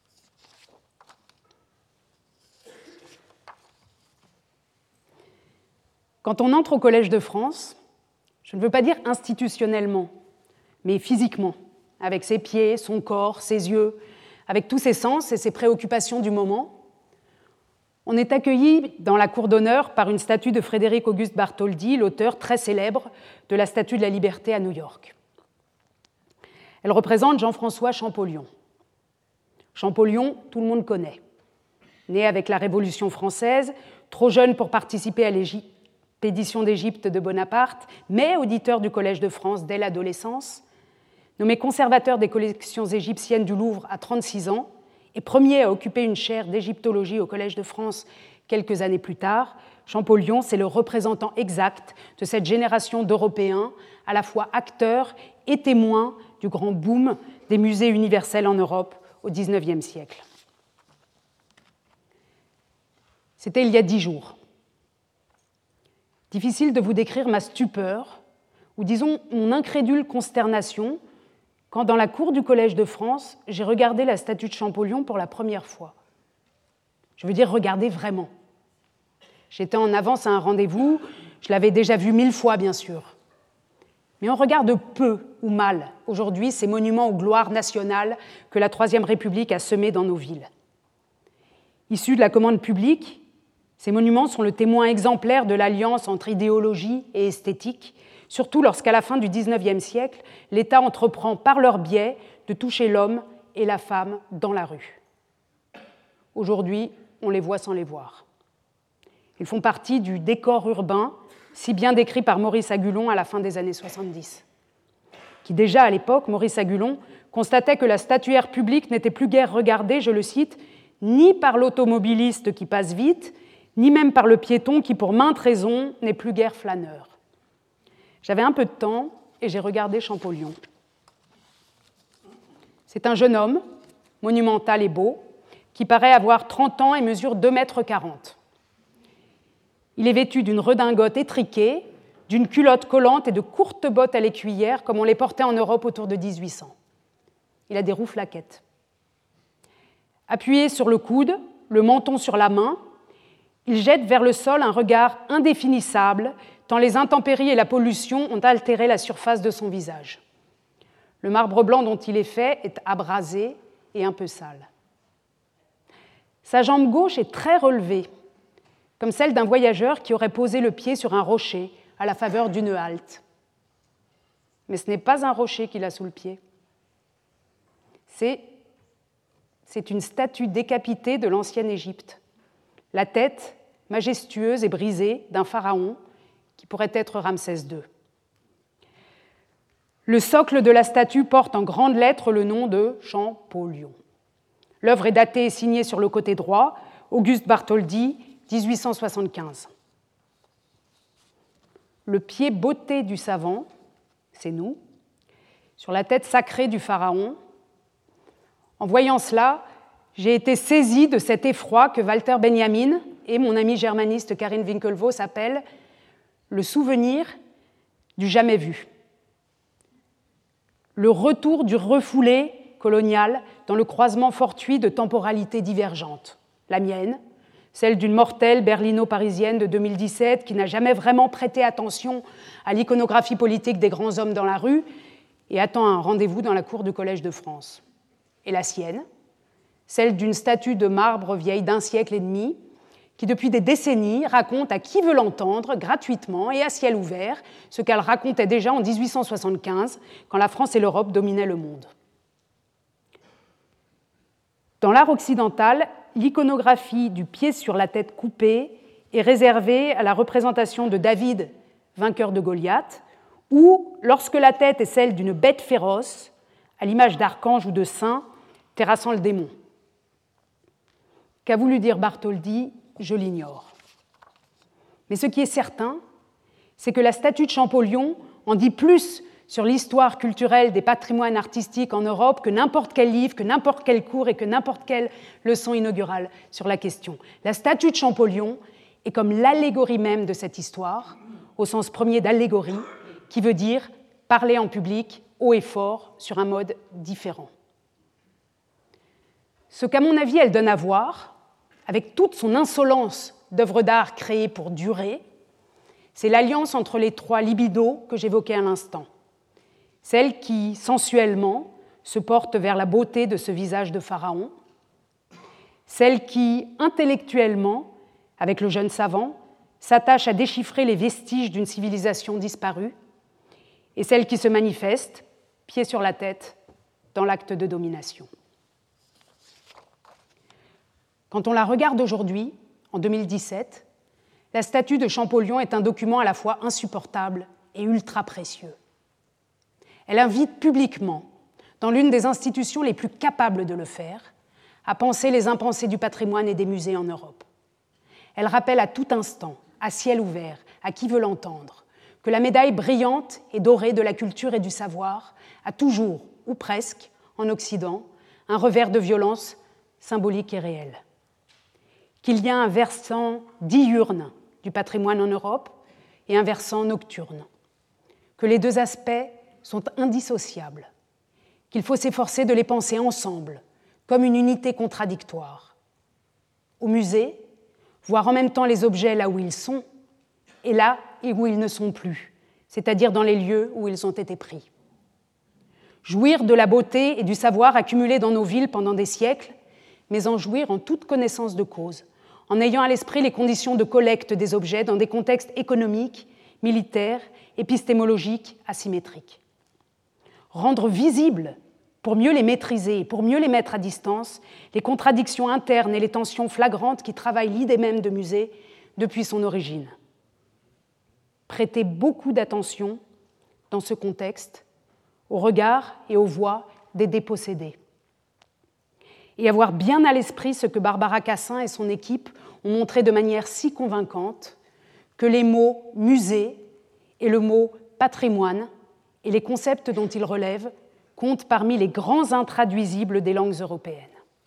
Quand on entre au Collège de France, je ne veux pas dire institutionnellement, mais physiquement, avec ses pieds, son corps, ses yeux, avec tous ses sens et ses préoccupations du moment, on est accueilli dans la cour d'honneur par une statue de Frédéric Auguste Bartholdi, l'auteur très célèbre de la Statue de la Liberté à New York. Elle représente Jean-François Champollion. Champollion, tout le monde connaît. Né avec la Révolution française, trop jeune pour participer à l'expédition d'Égypte de Bonaparte, mais auditeur du Collège de France dès l'adolescence, nommé conservateur des collections égyptiennes du Louvre à trente-six ans, et premier à occuper une chaire d'égyptologie au Collège de France quelques années plus tard, Champollion, c'est le représentant exact de cette génération d'Européens, à la fois acteurs et témoin du grand boom des musées universels en Europe au dix-neuvième siècle. C'était il y a dix jours. Difficile de vous décrire ma stupeur, ou disons mon incrédule consternation, quand dans la cour du Collège de France, j'ai regardé la statue de Champollion pour la première fois. Je veux dire regarder vraiment. J'étais en avance à un rendez-vous, je l'avais déjà vu mille fois, bien sûr. Mais on regarde peu ou mal aujourd'hui ces monuments aux gloires nationales que la Troisième République a semés dans nos villes. Issus de la commande publique, ces monuments sont le témoin exemplaire de l'alliance entre idéologie et esthétique, surtout lorsqu'à la fin du dix-neuvième siècle, l'État entreprend par leur biais de toucher l'homme et la femme dans la rue. Aujourd'hui, on les voit sans les voir. Ils font partie du décor urbain, si bien décrit par Maurice Agulon à la fin des années soixante-dix, qui déjà à l'époque, Maurice Agulon, constatait que la statuaire publique n'était plus guère regardée, je le cite, ni par l'automobiliste qui passe vite, ni même par le piéton qui, pour maintes raisons, n'est plus guère flâneur. J'avais un peu de temps et j'ai regardé Champollion. C'est un jeune homme, monumental et beau, qui paraît avoir trente ans et mesure deux mètres quarante. Il est vêtu d'une redingote étriquée, d'une culotte collante et de courtes bottes à l'écuyère, comme on les portait en Europe autour de dix-huit cents. Il a des rouflaquettes. Appuyé sur le coude, le menton sur la main, il jette vers le sol un regard indéfinissable, tant les intempéries et la pollution ont altéré la surface de son visage. Le marbre blanc dont il est fait est abrasé et un peu sale. Sa jambe gauche est très relevée, comme celle d'un voyageur qui aurait posé le pied sur un rocher à la faveur d'une halte. Mais ce n'est pas un rocher qu'il a sous le pied. C'est, c'est une statue décapitée de l'ancienne Égypte. La tête, majestueuse et brisée, d'un pharaon qui pourrait être Ramsès deux. Le socle de la statue porte en grandes lettres le nom de Champollion. L'œuvre est datée et signée sur le côté droit, Auguste Bartholdi, dix-huit cent soixante-quinze. Le pied botté du savant, c'est nous, sur la tête sacrée du pharaon. En voyant cela, j'ai été saisie de cet effroi que Walter Benjamin et mon ami germaniste Karin Winckelvoss appellent le souvenir du jamais vu. Le retour du refoulé colonial dans le croisement fortuit de temporalités divergentes. La mienne, celle d'une mortelle berlino-parisienne de deux mille dix-sept qui n'a jamais vraiment prêté attention à l'iconographie politique des grands hommes dans la rue et attend un rendez-vous dans la cour du Collège de France. Et la sienne, celle d'une statue de marbre vieille d'un siècle et demi, qui depuis des décennies raconte à qui veut l'entendre, gratuitement et à ciel ouvert, ce qu'elle racontait déjà en dix-huit cent soixante-quinze, quand la France et l'Europe dominaient le monde. Dans l'art occidental, l'iconographie du pied sur la tête coupée est réservée à la représentation de David, vainqueur de Goliath, ou, lorsque la tête est celle d'une bête féroce, à l'image d'archange ou de saint, terrassant le démon. Qu'a voulu dire Bartholdi, je l'ignore. Mais ce qui est certain, c'est que la statue de Champollion en dit plus sur l'histoire culturelle des patrimoines artistiques en Europe que n'importe quel livre, que n'importe quel cours et que n'importe quelle leçon inaugurale sur la question. La statue de Champollion est comme l'allégorie même de cette histoire, au sens premier d'allégorie, qui veut dire parler en public haut et fort sur un mode différent. Ce qu'à mon avis elle donne à voir, avec toute son insolence d'œuvres d'art créées pour durer, c'est l'alliance entre les trois libidos que j'évoquais à l'instant. Celle qui, sensuellement, se porte vers la beauté de ce visage de pharaon, celle qui, intellectuellement, avec le jeune savant, s'attache à déchiffrer les vestiges d'une civilisation disparue, et celle qui se manifeste, pied sur la tête, dans l'acte de domination. Quand on la regarde aujourd'hui, en deux mille dix-sept, la statue de Champollion est un document à la fois insupportable et ultra précieux. Elle invite publiquement, dans l'une des institutions les plus capables de le faire, à penser les impensés du patrimoine et des musées en Europe. Elle rappelle à tout instant, à ciel ouvert, à qui veut l'entendre, que la médaille brillante et dorée de la culture et du savoir a toujours, ou presque, en Occident, un revers de violence symbolique et réel. Qu'il y a un versant diurne du patrimoine en Europe et un versant nocturne. Que les deux aspects sont indissociables. Qu'il faut s'efforcer de les penser ensemble, comme une unité contradictoire. Au musée, voir en même temps les objets là où ils sont et là où ils ne sont plus, c'est-à-dire dans les lieux où ils ont été pris. Jouir de la beauté et du savoir accumulés dans nos villes pendant des siècles, mais en jouir en toute connaissance de cause, en ayant à l'esprit les conditions de collecte des objets dans des contextes économiques, militaires, épistémologiques, asymétriques. Rendre visibles, pour mieux les maîtriser et pour mieux les mettre à distance, les contradictions internes et les tensions flagrantes qui travaillent l'idée même de musée depuis son origine. Prêter beaucoup d'attention, dans ce contexte, au regard et aux voix des dépossédés. Et avoir bien à l'esprit ce que Barbara Cassin et son équipe ont montré de manière si convaincante, que les mots « musée » et le mot « patrimoine » et les concepts dont ils relèvent comptent parmi les grands intraduisibles des langues européennes.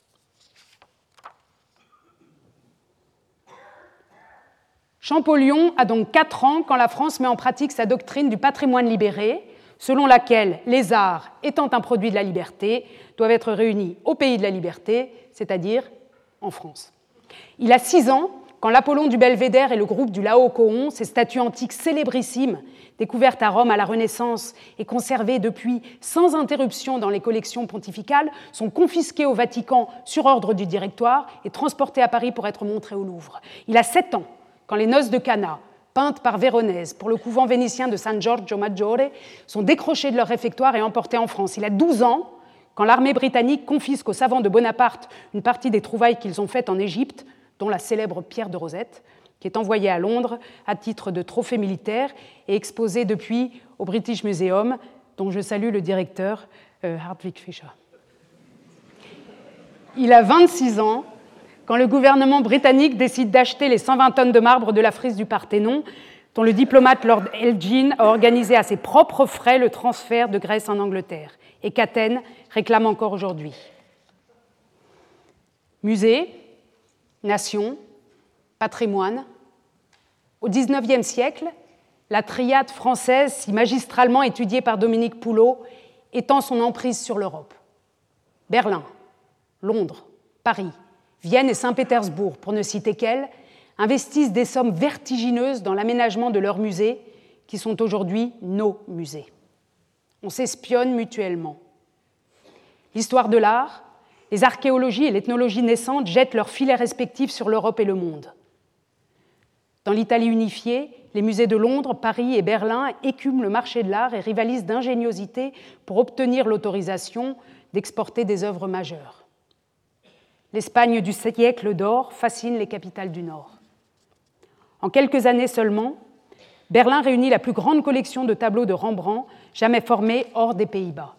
Champollion a donc quatre ans quand la France met en pratique sa doctrine du patrimoine libéré, selon laquelle les arts, étant un produit de la liberté, doivent être réunis au pays de la liberté, c'est-à-dire en France. Il a six ans quand l'Apollon du Belvédère et le groupe du Laocoon, ces statues antiques célébrissimes, découvertes à Rome à la Renaissance et conservées depuis sans interruption dans les collections pontificales, sont confisquées au Vatican sur ordre du Directoire et transportées à Paris pour être montrées au Louvre. Il a sept ans quand les noces de Cana, peintes par Véronèse pour le couvent vénitien de San Giorgio Maggiore, sont décrochées de leur réfectoire et emportées en France. Il a douze ans quand l'armée britannique confisque aux savants de Bonaparte une partie des trouvailles qu'ils ont faites en Égypte, dont la célèbre pierre de Rosette, qui est envoyée à Londres à titre de trophée militaire et exposée depuis au British Museum, dont je salue le directeur, euh, Hartwig Fischer. Il a vingt-six ans quand le gouvernement britannique décide d'acheter les cent vingt tonnes de marbre de la frise du Parthénon, dont le diplomate Lord Elgin a organisé à ses propres frais le transfert de Grèce en Angleterre, et qu'Athènes réclame encore aujourd'hui. Musée, nation, patrimoine. Au dix-neuvième siècle, la triade française, si magistralement étudiée par Dominique Poulot, étend son emprise sur l'Europe. Berlin, Londres, Paris, Vienne et Saint-Pétersbourg, pour ne citer qu'elles, investissent des sommes vertigineuses dans l'aménagement de leurs musées, qui sont aujourd'hui nos musées. On s'espionne mutuellement. L'histoire de l'art, les archéologies et l'ethnologie naissantes jettent leurs filets respectifs sur l'Europe et le monde. Dans l'Italie unifiée, les musées de Londres, Paris et Berlin écument le marché de l'art et rivalisent d'ingéniosité pour obtenir l'autorisation d'exporter des œuvres majeures. L'Espagne du siècle d'or fascine les capitales du Nord. En quelques années seulement, Berlin réunit la plus grande collection de tableaux de Rembrandt jamais formée hors des Pays-Bas.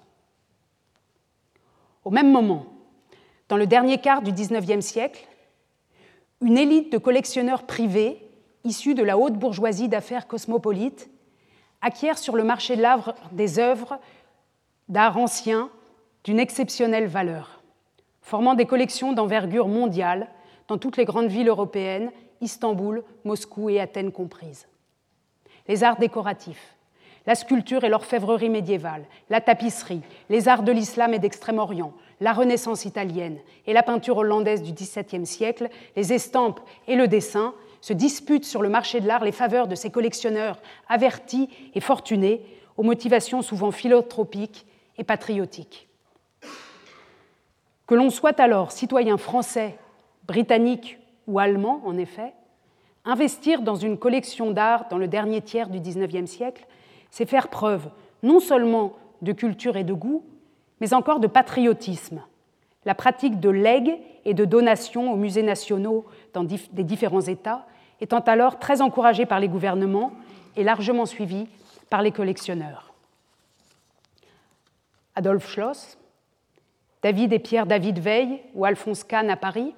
Au même moment, dans le dernier quart du dix-neuvième siècle, une élite de collectionneurs privés, issus de la haute bourgeoisie d'affaires cosmopolites, acquiert sur le marché de l'art des œuvres d'art ancien d'une exceptionnelle valeur, formant des collections d'envergure mondiale dans toutes les grandes villes européennes, Istanbul, Moscou et Athènes comprises. Les arts décoratifs, la sculpture et l'orfèvrerie médiévale, la tapisserie, les arts de l'islam et d'Extrême-Orient, la Renaissance italienne et la peinture hollandaise du dix-septième siècle, les estampes et le dessin se disputent sur le marché de l'art les faveurs de ces collectionneurs avertis et fortunés, aux motivations souvent philanthropiques et patriotiques. Que l'on soit alors citoyen français, britannique ou allemand, en effet, investir dans une collection d'art dans le dernier tiers du dix-neuvième siècle, c'est faire preuve non seulement de culture et de goût, mais encore de patriotisme. La pratique de legs et de donations aux musées nationaux dans des différents États étant alors très encouragée par les gouvernements et largement suivie par les collectionneurs. Adolphe Schloss, David et Pierre David Veil ou Alphonse Kahn à Paris,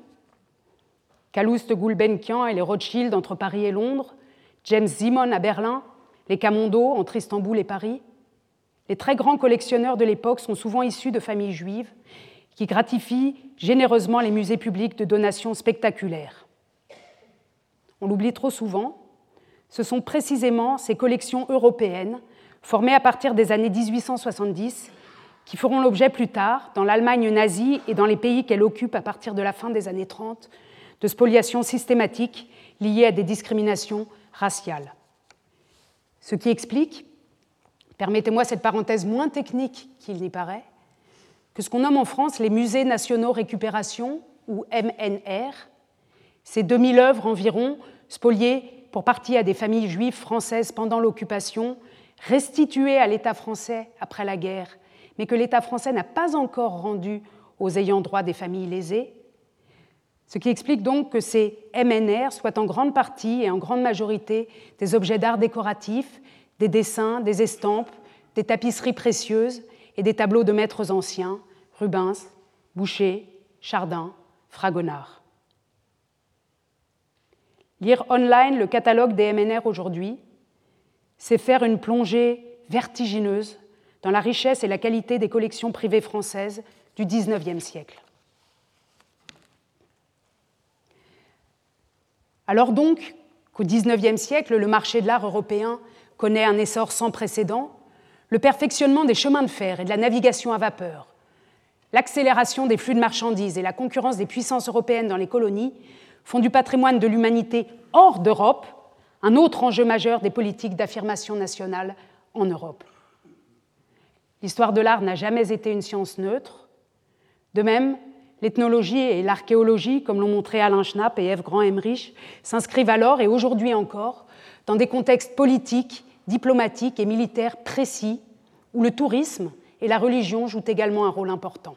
Calouste Gulbenkian et les Rothschild entre Paris et Londres, James Simon à Berlin, les Camondo entre Istanbul et Paris. Les très grands collectionneurs de l'époque sont souvent issus de familles juives qui gratifient généreusement les musées publics de donations spectaculaires. On l'oublie trop souvent, ce sont précisément ces collections européennes, formées à partir des années dix-huit cent soixante-dix, qui feront l'objet plus tard, dans l'Allemagne nazie et dans les pays qu'elle occupe à partir de la fin des années trente, de spoliations systématiques liées à des discriminations raciales. Ce qui explique, permettez-moi cette parenthèse moins technique qu'il n'y paraît, que ce qu'on nomme en France les musées nationaux récupération, ou M N R, ces deux mille œuvres environ, spoliées pour partie à des familles juives françaises pendant l'occupation, restituées à l'État français après la guerre, mais que l'État français n'a pas encore rendues aux ayants droit des familles lésées, ce qui explique donc que ces M N R soient en grande partie et en grande majorité des objets d'art décoratifs, des dessins, des estampes, des tapisseries précieuses et des tableaux de maîtres anciens, Rubens, Boucher, Chardin, Fragonard. Lire online le catalogue des M N R aujourd'hui, c'est faire une plongée vertigineuse dans la richesse et la qualité des collections privées françaises du dix-neuvième siècle. Alors donc qu'au dix-neuvième siècle, le marché de l'art européen connaît un essor sans précédent, le perfectionnement des chemins de fer et de la navigation à vapeur, l'accélération des flux de marchandises et la concurrence des puissances européennes dans les colonies font du patrimoine de l'humanité hors d'Europe un autre enjeu majeur des politiques d'affirmation nationale en Europe. L'histoire de l'art n'a jamais été une science neutre. De même, l'ethnologie et l'archéologie, comme l'ont montré Alain Schnapp et Ève Grand-Emmerich, s'inscrivent alors et aujourd'hui encore dans des contextes politiques, diplomatiques et militaires précis où le tourisme et la religion jouent également un rôle important.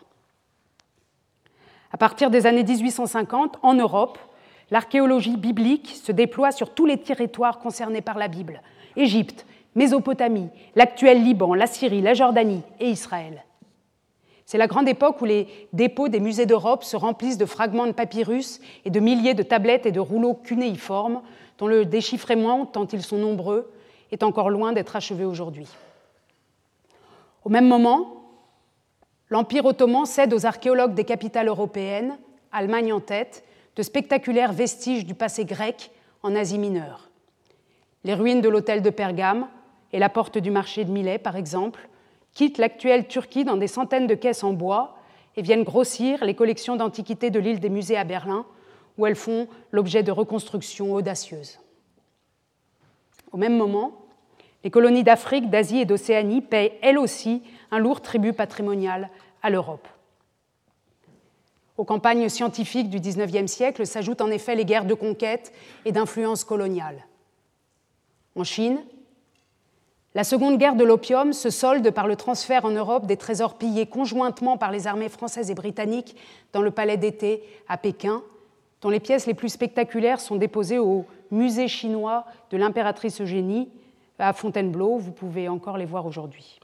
À partir des années dix-huit cent cinquante, en Europe, l'archéologie biblique se déploie sur tous les territoires concernés par la Bible, Égypte, Mésopotamie, l'actuel Liban, la Syrie, la Jordanie et Israël. C'est la grande époque où les dépôts des musées d'Europe se remplissent de fragments de papyrus et de milliers de tablettes et de rouleaux cunéiformes dont le déchiffrement, tant ils sont nombreux, est encore loin d'être achevé aujourd'hui. Au même moment, l'Empire ottoman cède aux archéologues des capitales européennes, Allemagne en tête, de spectaculaires vestiges du passé grec en Asie mineure. Les ruines de l'hôtel de Pergame et la porte du marché de Milet, par exemple, quittent l'actuelle Turquie dans des centaines de caisses en bois et viennent grossir les collections d'antiquités de l'île des musées à Berlin, où elles font l'objet de reconstructions audacieuses. Au même moment, les colonies d'Afrique, d'Asie et d'Océanie payent elles aussi un lourd tribut patrimonial à l'Europe. Aux campagnes scientifiques du dix-neuvième siècle s'ajoutent en effet les guerres de conquête et d'influence coloniale. En Chine, la seconde guerre de l'opium se solde par le transfert en Europe des trésors pillés conjointement par les armées françaises et britanniques dans le palais d'été à Pékin, dont les pièces les plus spectaculaires sont déposées au musée chinois de l'impératrice Eugénie à Fontainebleau. Vous pouvez encore les voir aujourd'hui.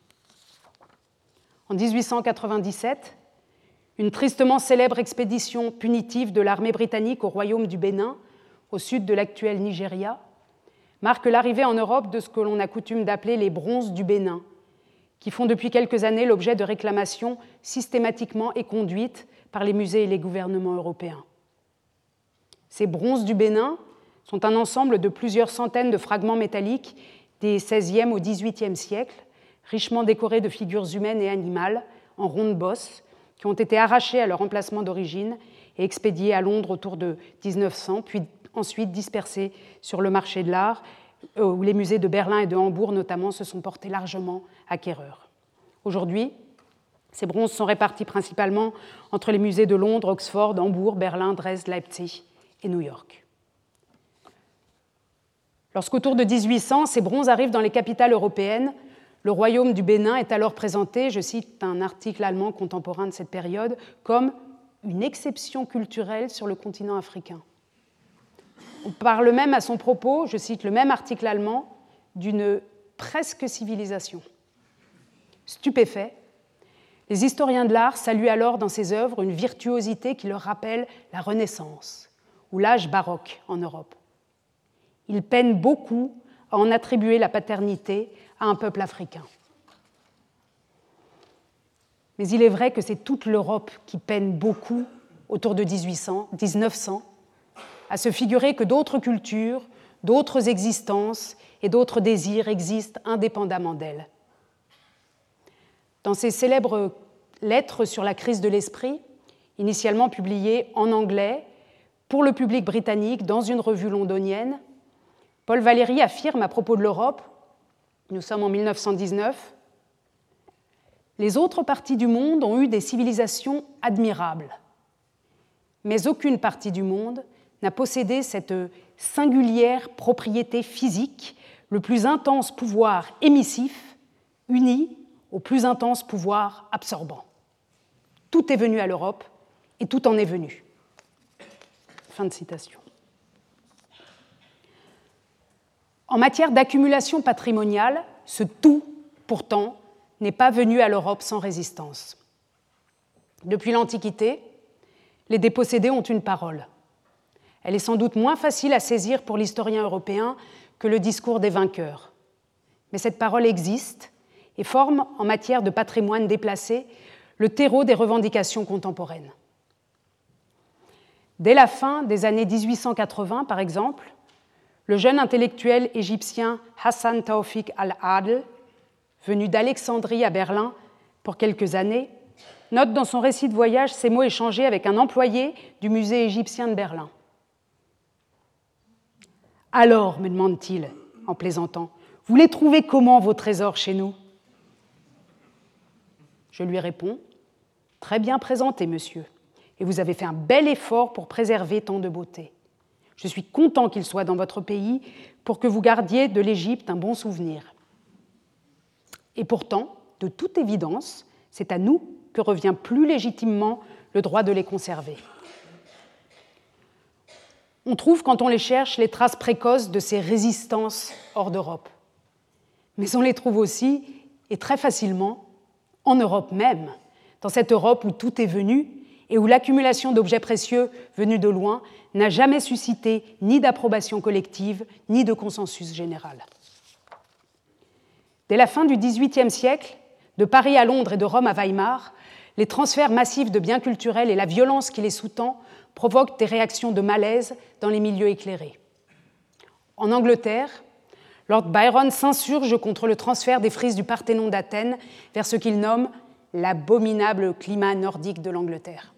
En dix-huit cent quatre-vingt-dix-sept, une tristement célèbre expédition punitive de l'armée britannique au royaume du Bénin, au sud de l'actuel Nigeria, marque l'arrivée en Europe de ce que l'on a coutume d'appeler les bronzes du Bénin, qui font depuis quelques années l'objet de réclamations systématiquement et conduites par les musées et les gouvernements européens. Ces bronzes du Bénin sont un ensemble de plusieurs centaines de fragments métalliques des seizième au dix-huitième siècle, richement décorés de figures humaines et animales en ronde bosse, qui ont été arrachés à leur emplacement d'origine et expédiés à Londres autour de dix-neuf cents, puis ensuite dispersés sur le marché de l'art, où les musées de Berlin et de Hambourg notamment se sont portés largement acquéreurs. Aujourd'hui, ces bronzes sont répartis principalement entre les musées de Londres, Oxford, Hambourg, Berlin, Dresde, Leipzig et New York. Lorsqu'autour de dix-huit cents, ces bronzes arrivent dans les capitales européennes, le royaume du Bénin est alors présenté, je cite un article allemand contemporain de cette période, comme une exception culturelle sur le continent africain. On parle même à son propos, je cite le même article allemand, d'une presque civilisation. Stupéfaits, les historiens de l'art saluent alors dans ces œuvres une virtuosité qui leur rappelle la Renaissance ou l'âge baroque en Europe. Ils peinent beaucoup à en attribuer la paternité à un peuple africain. Mais il est vrai que c'est toute l'Europe qui peine beaucoup, autour de dix-huit cents, dix-neuf cents, à se figurer que d'autres cultures, d'autres existences et d'autres désirs existent indépendamment d'elle. Dans ses célèbres lettres sur la crise de l'esprit, initialement publiées en anglais pour le public britannique dans une revue londonienne, Paul Valéry affirme à propos de l'Europe, nous sommes en mille neuf cent dix-neuf, « Les autres parties du monde ont eu des civilisations admirables, mais aucune partie du monde n'a possédé cette singulière propriété physique, le plus intense pouvoir émissif, uni au plus intense pouvoir absorbant. Tout est venu à l'Europe et tout en est venu. » Fin de citation. En matière d'accumulation patrimoniale, ce tout, pourtant, n'est pas venu à l'Europe sans résistance. Depuis l'Antiquité, les dépossédés ont une parole. Elle est sans doute moins facile à saisir pour l'historien européen que le discours des vainqueurs. Mais cette parole existe et forme, en matière de patrimoine déplacé, le terreau des revendications contemporaines. Dès la fin des années dix-huit cent quatre-vingts, par exemple, le jeune intellectuel égyptien Hassan Taoufik al-Adl, venu d'Alexandrie à Berlin pour quelques années, note dans son récit de voyage ces mots échangés avec un employé du musée égyptien de Berlin. « Alors, me demande-t-il, en plaisantant, vous les trouvez comment vos trésors chez nous ?» Je lui réponds, « Très bien présentés, monsieur, et vous avez fait un bel effort pour préserver tant de beauté. Je suis content qu'il soit dans votre pays pour que vous gardiez de l'Égypte un bon souvenir. Et pourtant, de toute évidence, c'est à nous que revient plus légitimement le droit de les conserver. » On trouve, quand on les cherche, les traces précoces de ces résistances hors d'Europe. Mais on les trouve aussi, et très facilement, en Europe même, dans cette Europe où tout est venu et où l'accumulation d'objets précieux venus de loin n'a jamais suscité ni d'approbation collective, ni de consensus général. Dès la fin du dix-huitième siècle, de Paris à Londres et de Rome à Weimar, les transferts massifs de biens culturels et la violence qui les sous-tend provoquent des réactions de malaise dans les milieux éclairés. En Angleterre, Lord Byron s'insurge contre le transfert des frises du Parthénon d'Athènes vers ce qu'il nomme l'abominable climat nordique de l'Angleterre.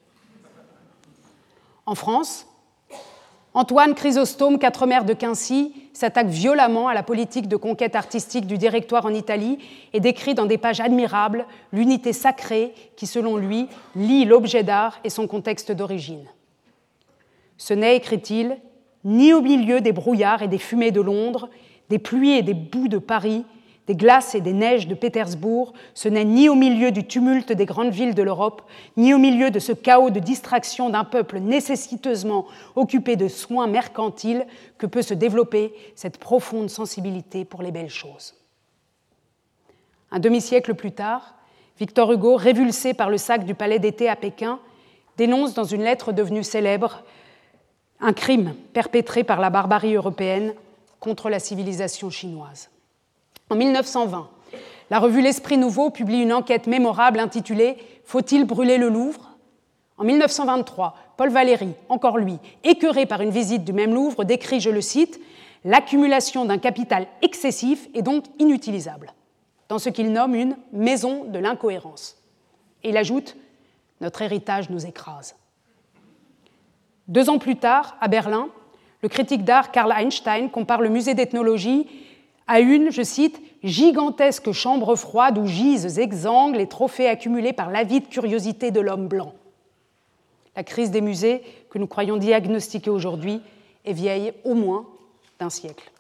En France, Antoine Chrysostome, Quatremer de Quincy, s'attaque violemment à la politique de conquête artistique du Directoire en Italie et décrit dans des pages admirables l'unité sacrée qui, selon lui, lie l'objet d'art et son contexte d'origine. Ce n'est, écrit-il, ni au milieu des brouillards et des fumées de Londres, des pluies et des boues de Paris, des glaces et des neiges de Pétersbourg, ce n'est ni au milieu du tumulte des grandes villes de l'Europe, ni au milieu de ce chaos de distraction d'un peuple nécessiteusement occupé de soins mercantiles que peut se développer cette profonde sensibilité pour les belles choses. Un demi-siècle plus tard, Victor Hugo, révulsé par le sac du palais d'été à Pékin, dénonce dans une lettre devenue célèbre un crime perpétré par la barbarie européenne contre la civilisation chinoise. En mille neuf cent vingt, la revue L'Esprit Nouveau publie une enquête mémorable intitulée « Faut-il brûler le Louvre ?» En mille neuf cent vingt-trois, Paul Valéry, encore lui, écœuré par une visite du même Louvre, décrit, je le cite, « l'accumulation d'un capital excessif et donc inutilisable », dans ce qu'il nomme une « maison de l'incohérence ». Et il ajoute « Notre héritage nous écrase ». Deux ans plus tard, à Berlin, le critique d'art Karl Einstein compare le musée d'ethnologie à une, je cite, « gigantesque chambre froide où gisent exsangues les trophées accumulés par l'avide curiosité de l'homme blanc ». La crise des musées que nous croyons diagnostiquer aujourd'hui est vieille au moins d'un siècle.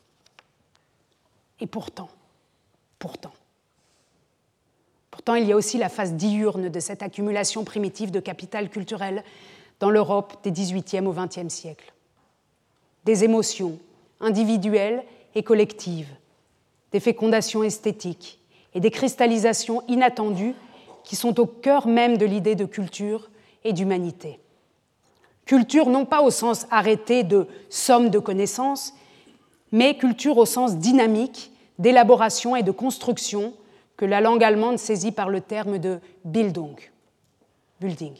Et pourtant, pourtant, pourtant, il y a aussi la phase diurne de cette accumulation primitive de capital culturel dans l'Europe des dix-huitième au vingtième siècle. Des émotions individuelles et collectives, des fécondations esthétiques et des cristallisations inattendues qui sont au cœur même de l'idée de culture et d'humanité. Culture non pas au sens arrêté de somme de connaissances, mais culture au sens dynamique, d'élaboration et de construction que la langue allemande saisit par le terme de Bildung, building.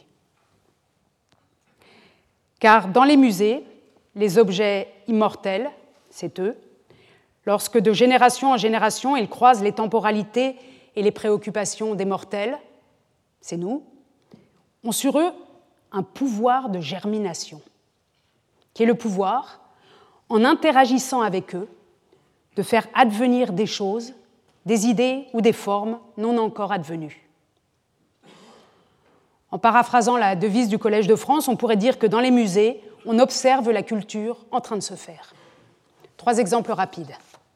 Car dans les musées, les objets immortels, c'est eux, lorsque de génération en génération ils croisent les temporalités et les préoccupations des mortels, c'est nous, ont sur eux un pouvoir de germination, qui est le pouvoir, en interagissant avec eux, de faire advenir des choses, des idées ou des formes non encore advenues. En paraphrasant la devise du Collège de France, on pourrait dire que dans les musées, on observe la culture en train de se faire. Trois exemples rapides.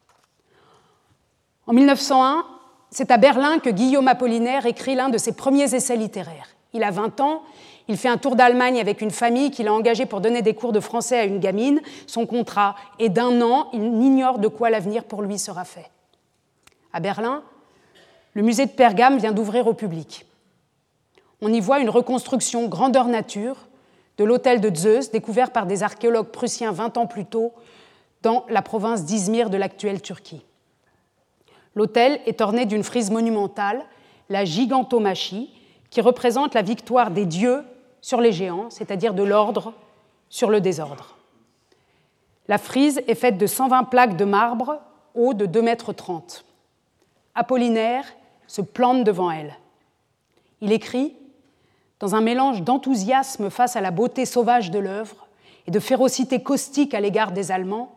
En mille neuf cent un, c'est à Berlin que Guillaume Apollinaire écrit l'un de ses premiers essais littéraires. Il a vingt ans, il fait un tour d'Allemagne avec une famille qu'il a engagée pour donner des cours de français à une gamine. Son contrat est d'un an, il ignore de quoi l'avenir pour lui sera fait. À Berlin, le musée de Pergame vient d'ouvrir au public. On y voit une reconstruction grandeur nature de l'hôtel de Zeus, découvert par des archéologues prussiens vingt ans plus tôt dans la province d'Izmir de l'actuelle Turquie. L'hôtel est orné d'une frise monumentale, la gigantomachie, qui représente la victoire des dieux sur les géants, c'est-à-dire de l'ordre sur le désordre. La frise est faite de cent vingt plaques de marbre haut de deux mètres trente. Apollinaire se plante devant elle. Il écrit, dans un mélange d'enthousiasme face à la beauté sauvage de l'œuvre et de férocité caustique à l'égard des Allemands,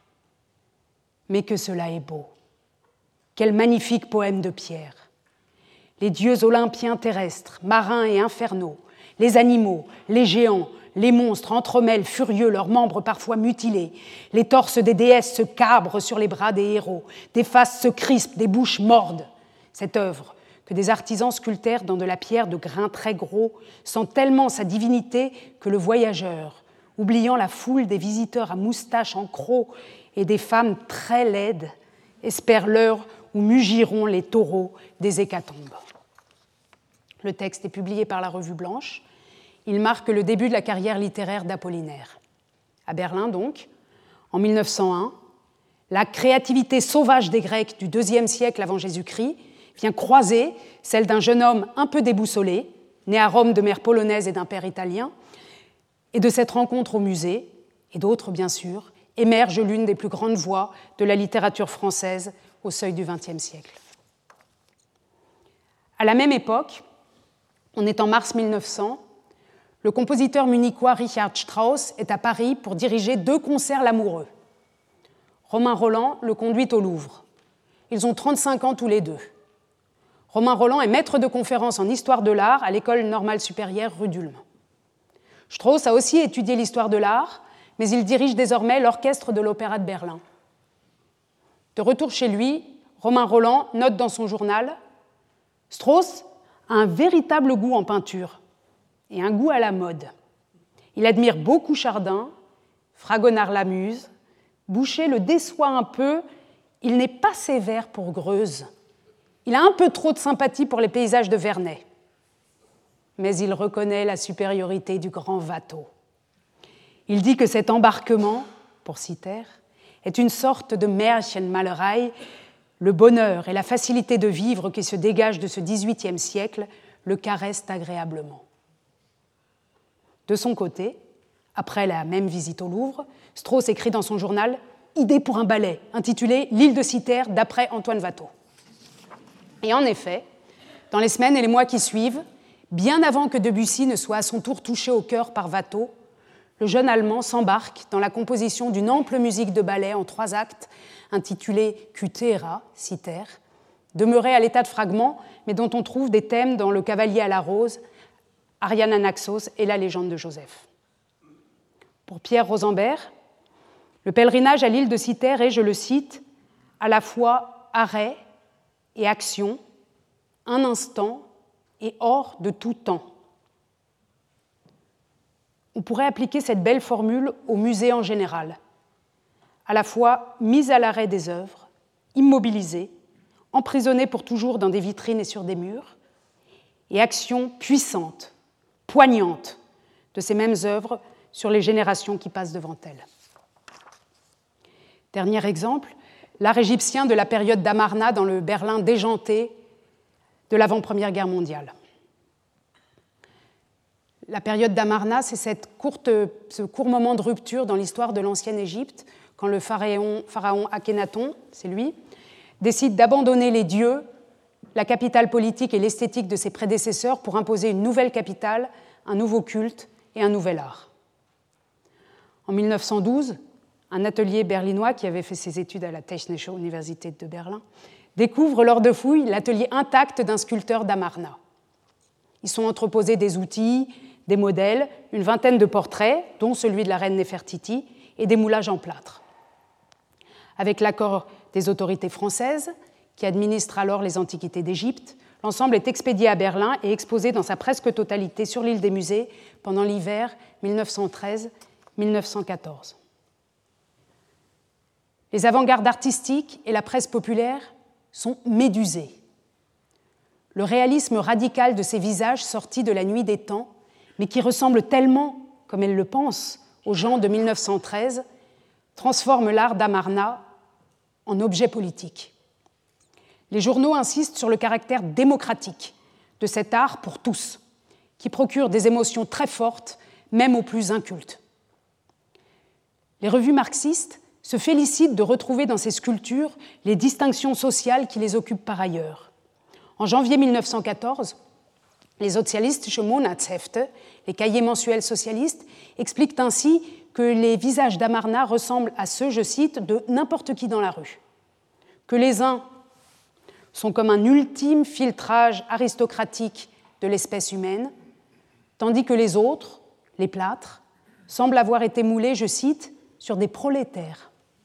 « Mais que cela est beau! Quel magnifique poème de pierre! Les dieux olympiens terrestres, marins et infernaux, les animaux, les géants, les monstres entremêlent furieux leurs membres parfois mutilés, les torses des déesses se cabrent sur les bras des héros, des faces se crispent, des bouches mordent. Cette œuvre, que des artisans sculptèrent dans de la pierre de grains très gros, sent tellement sa divinité que le voyageur, oubliant la foule des visiteurs à moustaches en croc et des femmes très laides, espère l'heure où mugiront les taureaux des hécatombes. Le texte est publié par la Revue Blanche. Il marque le début de la carrière littéraire d'Apollinaire. À Berlin, donc, en mille neuf cent un, la créativité sauvage des Grecs du deuxième siècle avant Jésus-Christ vient croiser celle d'un jeune homme un peu déboussolé, né à Rome de mère polonaise et d'un père italien, et de cette rencontre au musée, et d'autres bien sûr, émerge l'une des plus grandes voix de la littérature française au seuil du vingtième siècle. À la même époque, on est en mars mille neuf cents, le compositeur munichois Richard Strauss est à Paris pour diriger deux concerts l'amoureux. Romain Rolland le conduit au Louvre. Ils ont trente-cinq ans tous les deux. Romain Rolland est maître de conférence en histoire de l'art à l'École normale supérieure rue d'Ulm. Strauss a aussi étudié l'histoire de l'art, mais il dirige désormais l'orchestre de l'Opéra de Berlin. De retour chez lui, Romain Rolland note dans son journal « Strauss a un véritable goût en peinture et un goût à la mode. Il admire beaucoup Chardin, Fragonard l'amuse, Boucher le déçoit un peu, il n'est pas sévère pour Greuze. Il a un peu trop de sympathie pour les paysages de Vernet. Mais il reconnaît la supériorité du grand Watteau. Il dit que cet embarquement, pour citer, est une sorte de Märchenmalerei. Le bonheur et la facilité de vivre qui se dégagent de ce dix-huitième siècle le caressent agréablement. De son côté, après la même visite au Louvre, Strauss écrit dans son journal « Idée pour un ballet » intitulé « L'île de Cythère » d'après Antoine Watteau. Et en effet, dans les semaines et les mois qui suivent, bien avant que Debussy ne soit à son tour touché au cœur par Watteau, le jeune Allemand s'embarque dans la composition d'une ample musique de ballet en trois actes intitulée Kythera, Cythère, demeurée à l'état de fragment, mais dont on trouve des thèmes dans Le Cavalier à la Rose, Ariane Anaxos et La Légende de Joseph. Pour Pierre Rosenberg, le pèlerinage à l'île de Cythère est, je le cite, à la fois arrêt et action, un instant et hors de tout temps. On pourrait appliquer cette belle formule au musée en général, à la fois mise à l'arrêt des œuvres, immobilisée, emprisonnée pour toujours dans des vitrines et sur des murs, et action puissante, poignante de ces mêmes œuvres sur les générations qui passent devant elles. Dernier exemple, l'art égyptien de la période d'Amarna dans le Berlin déjanté de l'avant-première guerre mondiale. La période d'Amarna, c'est cette courte, ce court moment de rupture dans l'histoire de l'ancienne Égypte, quand le pharaon, pharaon Akhénaton, c'est lui, décide d'abandonner les dieux, la capitale politique et l'esthétique de ses prédécesseurs pour imposer une nouvelle capitale, un nouveau culte et un nouvel art. En mille neuf cent douze, un atelier berlinois qui avait fait ses études à la Technische Universität de Berlin découvre lors de fouilles l'atelier intact d'un sculpteur d'Amarna. Ils sont entreposés des outils, des modèles, une vingtaine de portraits, dont celui de la reine Néfertiti, et des moulages en plâtre. Avec l'accord des autorités françaises, qui administrent alors les antiquités d'Égypte, l'ensemble est expédié à Berlin et exposé dans sa presque totalité sur l'île des musées pendant l'hiver mille neuf cent treize mille neuf cent quatorze. Les avant-gardes artistiques et la presse populaire sont médusés. Le réalisme radical de ces visages sortis de la nuit des temps, mais qui ressemblent tellement, comme elles le pensent, aux gens de mille neuf cent treize, transforme l'art d'Amarna en objet politique. Les journaux insistent sur le caractère démocratique de cet art pour tous, qui procure des émotions très fortes, même aux plus incultes. Les revues marxistes se félicitent de retrouver dans ces sculptures les distinctions sociales qui les occupent par ailleurs. En janvier mille neuf cent quatorze, les Sozialistische Monatshefte, les cahiers mensuels socialistes, expliquent ainsi que les visages d'Amarna ressemblent à ceux, je cite, de n'importe qui dans la rue. Que les uns sont comme un ultime filtrage aristocratique de l'espèce humaine, tandis que les autres, les plâtres, semblent avoir été moulés, je cite, sur des prolétaires.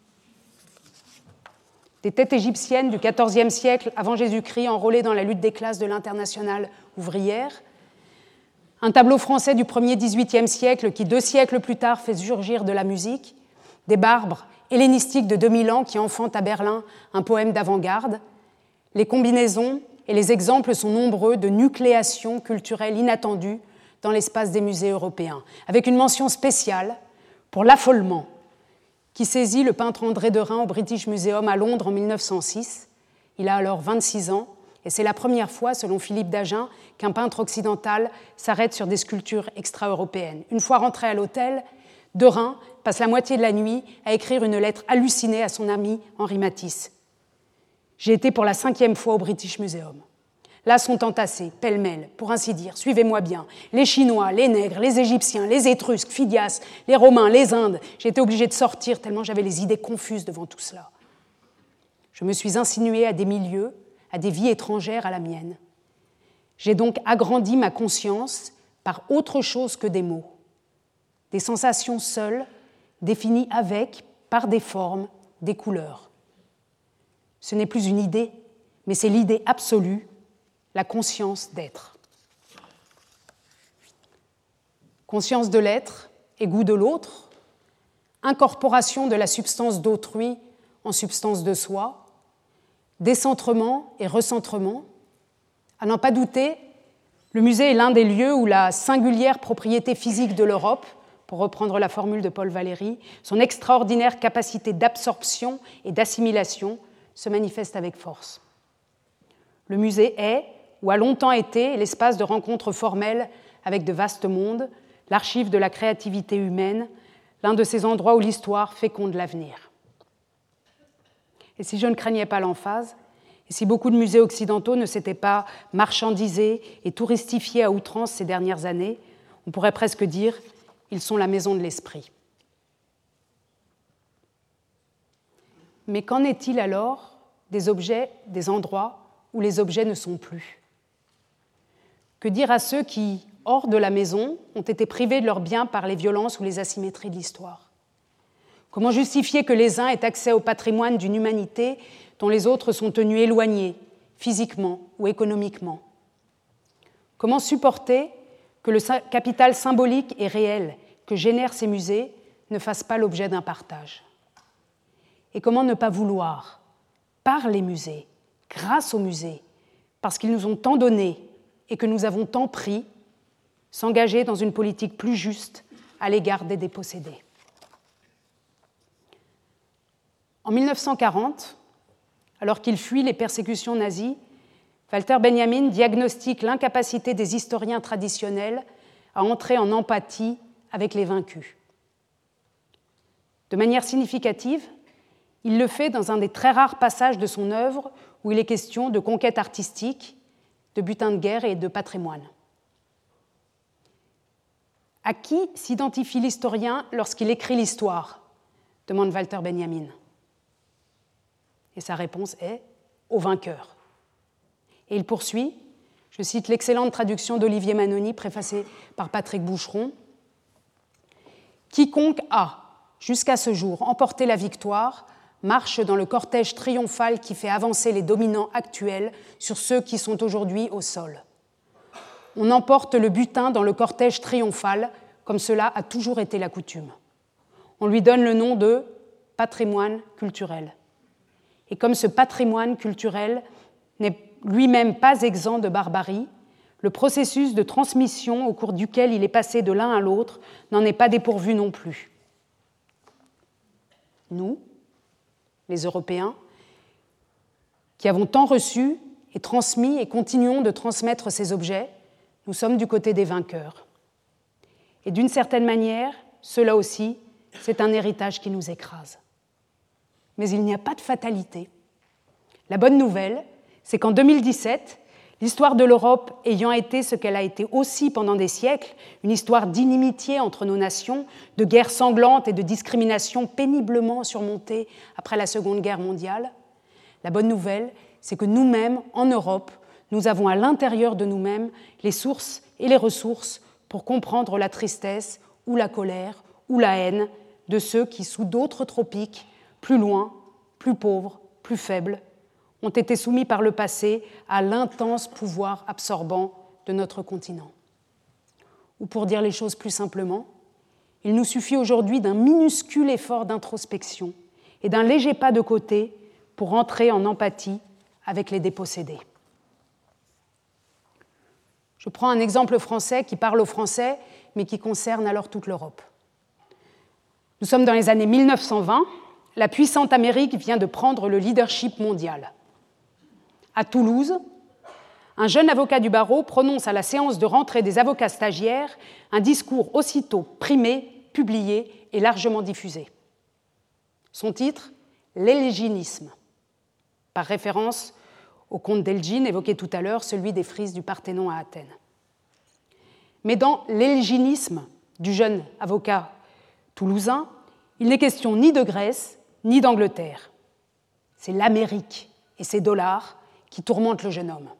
Des têtes égyptiennes du quatorzième siècle avant Jésus-Christ enrôlées dans la lutte des classes de l'internationale ouvrière, un tableau français du premier dix-huitième siècle qui, deux siècles plus tard, fait surgir de la musique, des barbres hellénistiques de deux mille ans qui enfantent à Berlin un poème d'avant-garde. Les combinaisons et les exemples sont nombreux de nucléations culturelles inattendues dans l'espace des musées européens, avec une mention spéciale pour l'affolement qui saisit le peintre André Derain au British Museum à Londres en mille neuf cent six. Il a alors vingt-six ans, et c'est la première fois, selon Philippe Dagen, qu'un peintre occidental s'arrête sur des sculptures extra-européennes. Une fois rentré à l'hôtel, Derain passe la moitié de la nuit à écrire une lettre hallucinée à son ami Henri Matisse. « J'ai été pour la cinquième fois au British Museum. Là sont entassés, pêle-mêle, pour ainsi dire, suivez-moi bien, les Chinois, les Nègres, les Égyptiens, les Étrusques, Phidias, les Romains, les Indes. J'ai été obligé de sortir tellement j'avais les idées confuses devant tout cela. Je me suis insinué à des milieux, à des vies étrangères à la mienne. J'ai donc agrandi ma conscience par autre chose que des mots, des sensations seules, définies avec, par des formes, des couleurs. Ce n'est plus une idée, mais c'est l'idée absolue, la conscience d'être. Conscience de l'être et goût de l'autre, incorporation de la substance d'autrui en substance de soi, décentrement et recentrement. À n'en pas douter, le musée est l'un des lieux où la singulière propriété physique de l'Europe, pour reprendre la formule de Paul Valéry, son extraordinaire capacité d'absorption et d'assimilation se manifeste avec force. Le musée est, ou a longtemps été, l'espace de rencontres formelles avec de vastes mondes, l'archive de la créativité humaine, l'un de ces endroits où l'histoire féconde l'avenir. Et si je ne craignais pas l'emphase, et si beaucoup de musées occidentaux ne s'étaient pas marchandisés et touristifiés à outrance ces dernières années, on pourrait presque dire qu'ils sont la maison de l'esprit. Mais qu'en est-il alors des objets, des endroits où les objets ne sont plus ? Que dire à ceux qui, hors de la maison, ont été privés de leurs biens par les violences ou les asymétries de l'histoire ? Comment justifier que les uns aient accès au patrimoine d'une humanité dont les autres sont tenus éloignés, physiquement ou économiquement ? Comment supporter que le capital symbolique et réel que génèrent ces musées ne fasse pas l'objet d'un partage ? Et comment ne pas vouloir, par les musées, grâce aux musées, parce qu'ils nous ont tant donné et que nous avons tant pris, s'engager dans une politique plus juste à l'égard des dépossédés. En mille neuf cent quarante, alors qu'il fuit les persécutions nazies, Walter Benjamin diagnostique l'incapacité des historiens traditionnels à entrer en empathie avec les vaincus. De manière significative, il le fait dans un des très rares passages de son œuvre où il est question de conquête artistique, de butin de guerre et de patrimoine. À qui s'identifie l'historien lorsqu'il écrit l'histoire ? Demande Walter Benjamin. Et sa réponse est « au vainqueur ». Et il poursuit, je cite l'excellente traduction d'Olivier Manoni, préfacée par Patrick Boucheron, « Quiconque a, jusqu'à ce jour, emporté la victoire, marche dans le cortège triomphal qui fait avancer les dominants actuels sur ceux qui sont aujourd'hui au sol. On emporte le butin dans le cortège triomphal, comme cela a toujours été la coutume. On lui donne le nom de patrimoine culturel. Et comme ce patrimoine culturel n'est lui-même pas exempt de barbarie, le processus de transmission au cours duquel il est passé de l'un à l'autre n'en est pas dépourvu non plus. Nous, les Européens, qui avons tant reçu et transmis et continuons de transmettre ces objets, nous sommes du côté des vainqueurs. Et d'une certaine manière, cela aussi, c'est un héritage qui nous écrase. Mais il n'y a pas de fatalité. La bonne nouvelle, c'est qu'en deux mille dix-sept, l'histoire de l'Europe ayant été ce qu'elle a été aussi pendant des siècles, une histoire d'inimitié entre nos nations, de guerres sanglantes et de discriminations péniblement surmontées après la Seconde Guerre mondiale, la bonne nouvelle, c'est que nous-mêmes, en Europe, nous avons à l'intérieur de nous-mêmes les sources et les ressources pour comprendre la tristesse ou la colère ou la haine de ceux qui, sous d'autres tropiques, plus loin, plus pauvres, plus faibles, ont été soumis par le passé à l'intense pouvoir absorbant de notre continent. Ou pour dire les choses plus simplement, il nous suffit aujourd'hui d'un minuscule effort d'introspection et d'un léger pas de côté pour entrer en empathie avec les dépossédés. Je prends un exemple français qui parle aux Français, mais qui concerne alors toute l'Europe. Nous sommes dans les années mille neuf cent vingt, la puissante Amérique vient de prendre le leadership mondial. À Toulouse, un jeune avocat du barreau prononce à la séance de rentrée des avocats stagiaires un discours aussitôt primé, publié et largement diffusé. Son titre, « L'Elginisme », par référence au conte d'Elgine évoqué tout à l'heure, celui des frises du Parthénon à Athènes. Mais dans l'elginisme du jeune avocat toulousain, il n'est question ni de Grèce, ni d'Angleterre. C'est l'Amérique et ses dollars qui tourmentent le jeune homme.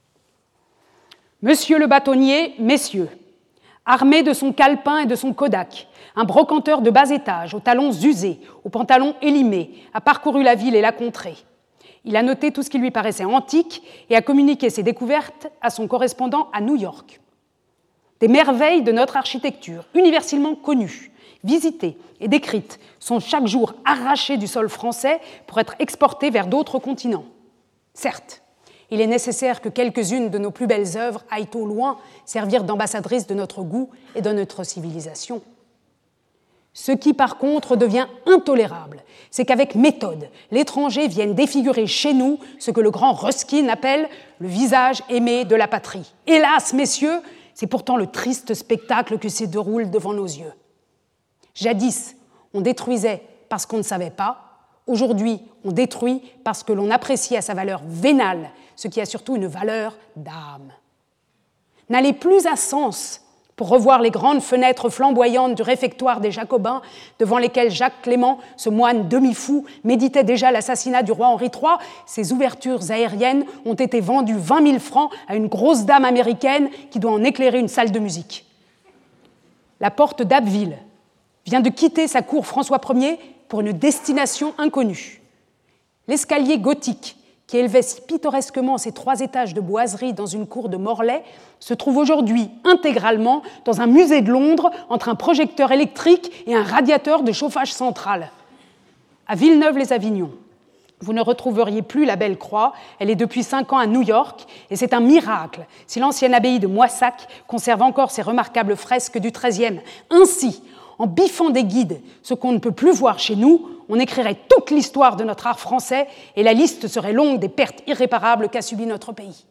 Monsieur le bâtonnier, messieurs, armé de son calepin et de son Kodak, un brocanteur de bas étage, aux talons usés, aux pantalons élimés, a parcouru la ville et la contrée. Il a noté tout ce qui lui paraissait antique et a communiqué ses découvertes à son correspondant à New York. Des merveilles de notre architecture, universellement connues, visitées et décrites, sont chaque jour arrachées du sol français pour être exportées vers d'autres continents. Certes, il est nécessaire que quelques-unes de nos plus belles œuvres aillent au loin servir d'ambassadrices de notre goût et de notre civilisation. Ce qui, par contre, devient intolérable, c'est qu'avec méthode, l'étranger vienne défigurer chez nous ce que le grand Ruskin appelle le visage aimé de la patrie. Hélas, messieurs, c'est pourtant le triste spectacle qui se déroule devant nos yeux. Jadis, on détruisait parce qu'on ne savait pas. Aujourd'hui, on détruit parce que l'on apprécie à sa valeur vénale, ce qui a surtout une valeur d'âme. N'allez plus à Sens pour revoir les grandes fenêtres flamboyantes du réfectoire des Jacobins, devant lesquelles Jacques Clément, ce moine demi-fou, méditait déjà l'assassinat du roi Henri trois. Ces ouvertures aériennes ont été vendues vingt mille francs à une grosse dame américaine qui doit en éclairer une salle de musique. La porte d'Abbeville vient de quitter sa cour François Ier pour une destination inconnue. L'escalier gothique, qui élevait si pittoresquement ses trois étages de boiserie dans une cour de Morlaix, se trouve aujourd'hui intégralement dans un musée de Londres entre un projecteur électrique et un radiateur de chauffage central. À Villeneuve-les-Avignon, vous ne retrouveriez plus la Belle Croix, elle est depuis cinq ans à New York, et c'est un miracle si l'ancienne abbaye de Moissac conserve encore ses remarquables fresques du treizième. Ainsi, en biffant des guides, ce qu'on ne peut plus voir chez nous, on écrirait toute l'histoire de notre art français et la liste serait longue des pertes irréparables qu'a subi notre pays.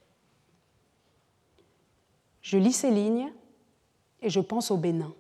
Je lis ces lignes et je pense au Bénin.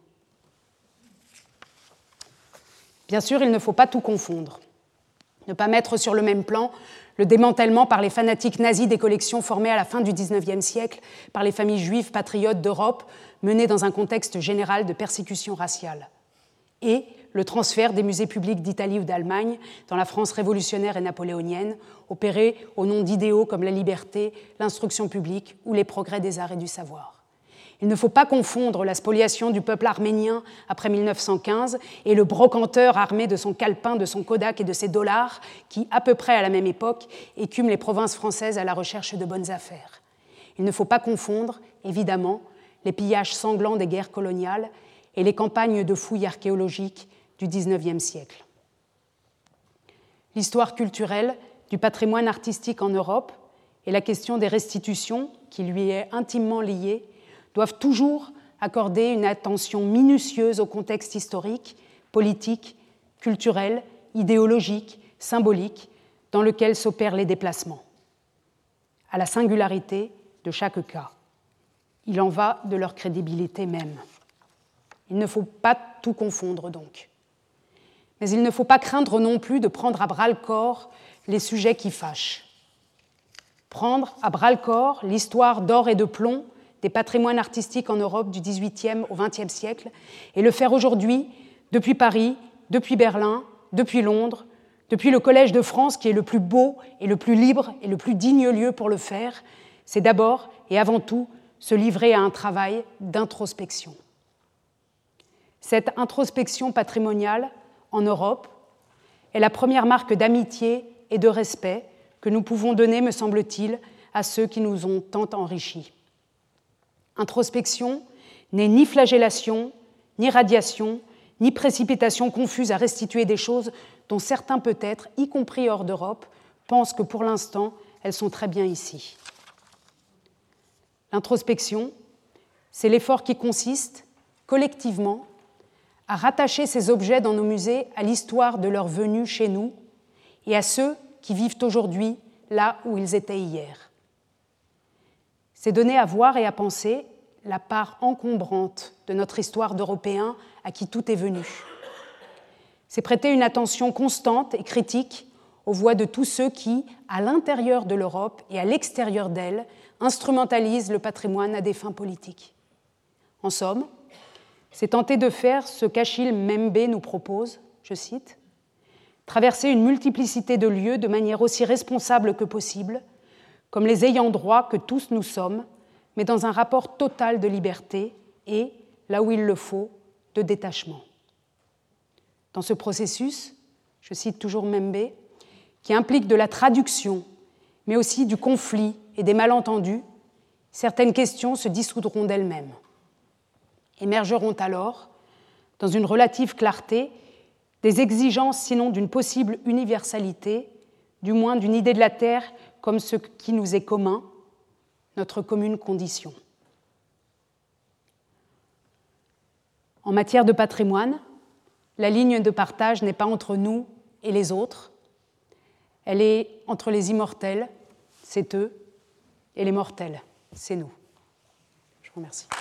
Bien sûr, il ne faut pas tout confondre. Ne pas mettre sur le même plan le démantèlement par les fanatiques nazis des collections formées à la fin du dix-neuvième siècle par les familles juives patriotes d'Europe menées dans un contexte général de persécution raciale, et le transfert des musées publics d'Italie ou d'Allemagne dans la France révolutionnaire et napoléonienne, opéré au nom d'idéaux comme la liberté, l'instruction publique ou les progrès des arts et du savoir. Il ne faut pas confondre la spoliation du peuple arménien après mille neuf cent quinze et le brocanteur armé de son calepin, de son Kodak et de ses dollars qui, à peu près à la même époque, écume les provinces françaises à la recherche de bonnes affaires. Il ne faut pas confondre, évidemment, les pillages sanglants des guerres coloniales et les campagnes de fouilles archéologiques du dix-neuvième siècle. L'histoire culturelle du patrimoine artistique en Europe et la question des restitutions, qui lui est intimement liée, doivent toujours accorder une attention minutieuse au contexte historique, politique, culturel, idéologique, symbolique dans lequel s'opèrent les déplacements, à la singularité de chaque cas. Il en va de leur crédibilité même. Il ne faut pas tout confondre donc. Mais il ne faut pas craindre non plus de prendre à bras-le-corps les sujets qui fâchent. Prendre à bras-le-corps l'histoire d'or et de plomb des patrimoines artistiques en Europe du dix-huitième au vingtième siècle, et le faire aujourd'hui, depuis Paris, depuis Berlin, depuis Londres, depuis le Collège de France, qui est le plus beau et le plus libre et le plus digne lieu pour le faire, c'est d'abord et avant tout se livrer à un travail d'introspection. Cette introspection patrimoniale en Europe est la première marque d'amitié et de respect que nous pouvons donner, me semble-t-il, à ceux qui nous ont tant enrichis. Introspection n'est ni flagellation, ni radiation, ni précipitation confuse à restituer des choses dont certains peut-être, y compris hors d'Europe, pensent que pour l'instant, elles sont très bien ici. L'introspection, c'est l'effort qui consiste, collectivement, à rattacher ces objets dans nos musées à l'histoire de leur venue chez nous et à ceux qui vivent aujourd'hui là où ils étaient hier. C'est donner à voir et à penser la part encombrante de notre histoire d'Européens à qui tout est venu. C'est prêter une attention constante et critique aux voix de tous ceux qui, à l'intérieur de l'Europe et à l'extérieur d'elle, instrumentalisent le patrimoine à des fins politiques. En somme, c'est tenter de faire ce qu'Achille Mbembe nous propose, je cite, « traverser une multiplicité de lieux de manière aussi responsable que possible, comme les ayants droit que tous nous sommes, mais dans un rapport total de liberté et, là où il le faut, de détachement. » Dans ce processus, je cite toujours Mbembe, qui implique de la traduction, mais aussi du conflit et des malentendus, certaines questions se dissoudront d'elles-mêmes. Émergeront alors, dans une relative clarté, des exigences sinon d'une possible universalité, du moins d'une idée de la Terre comme ce qui nous est commun, notre commune condition. En matière de patrimoine, la ligne de partage n'est pas entre nous et les autres, elle est entre les immortels, c'est eux, et les mortels, c'est nous. Je vous remercie.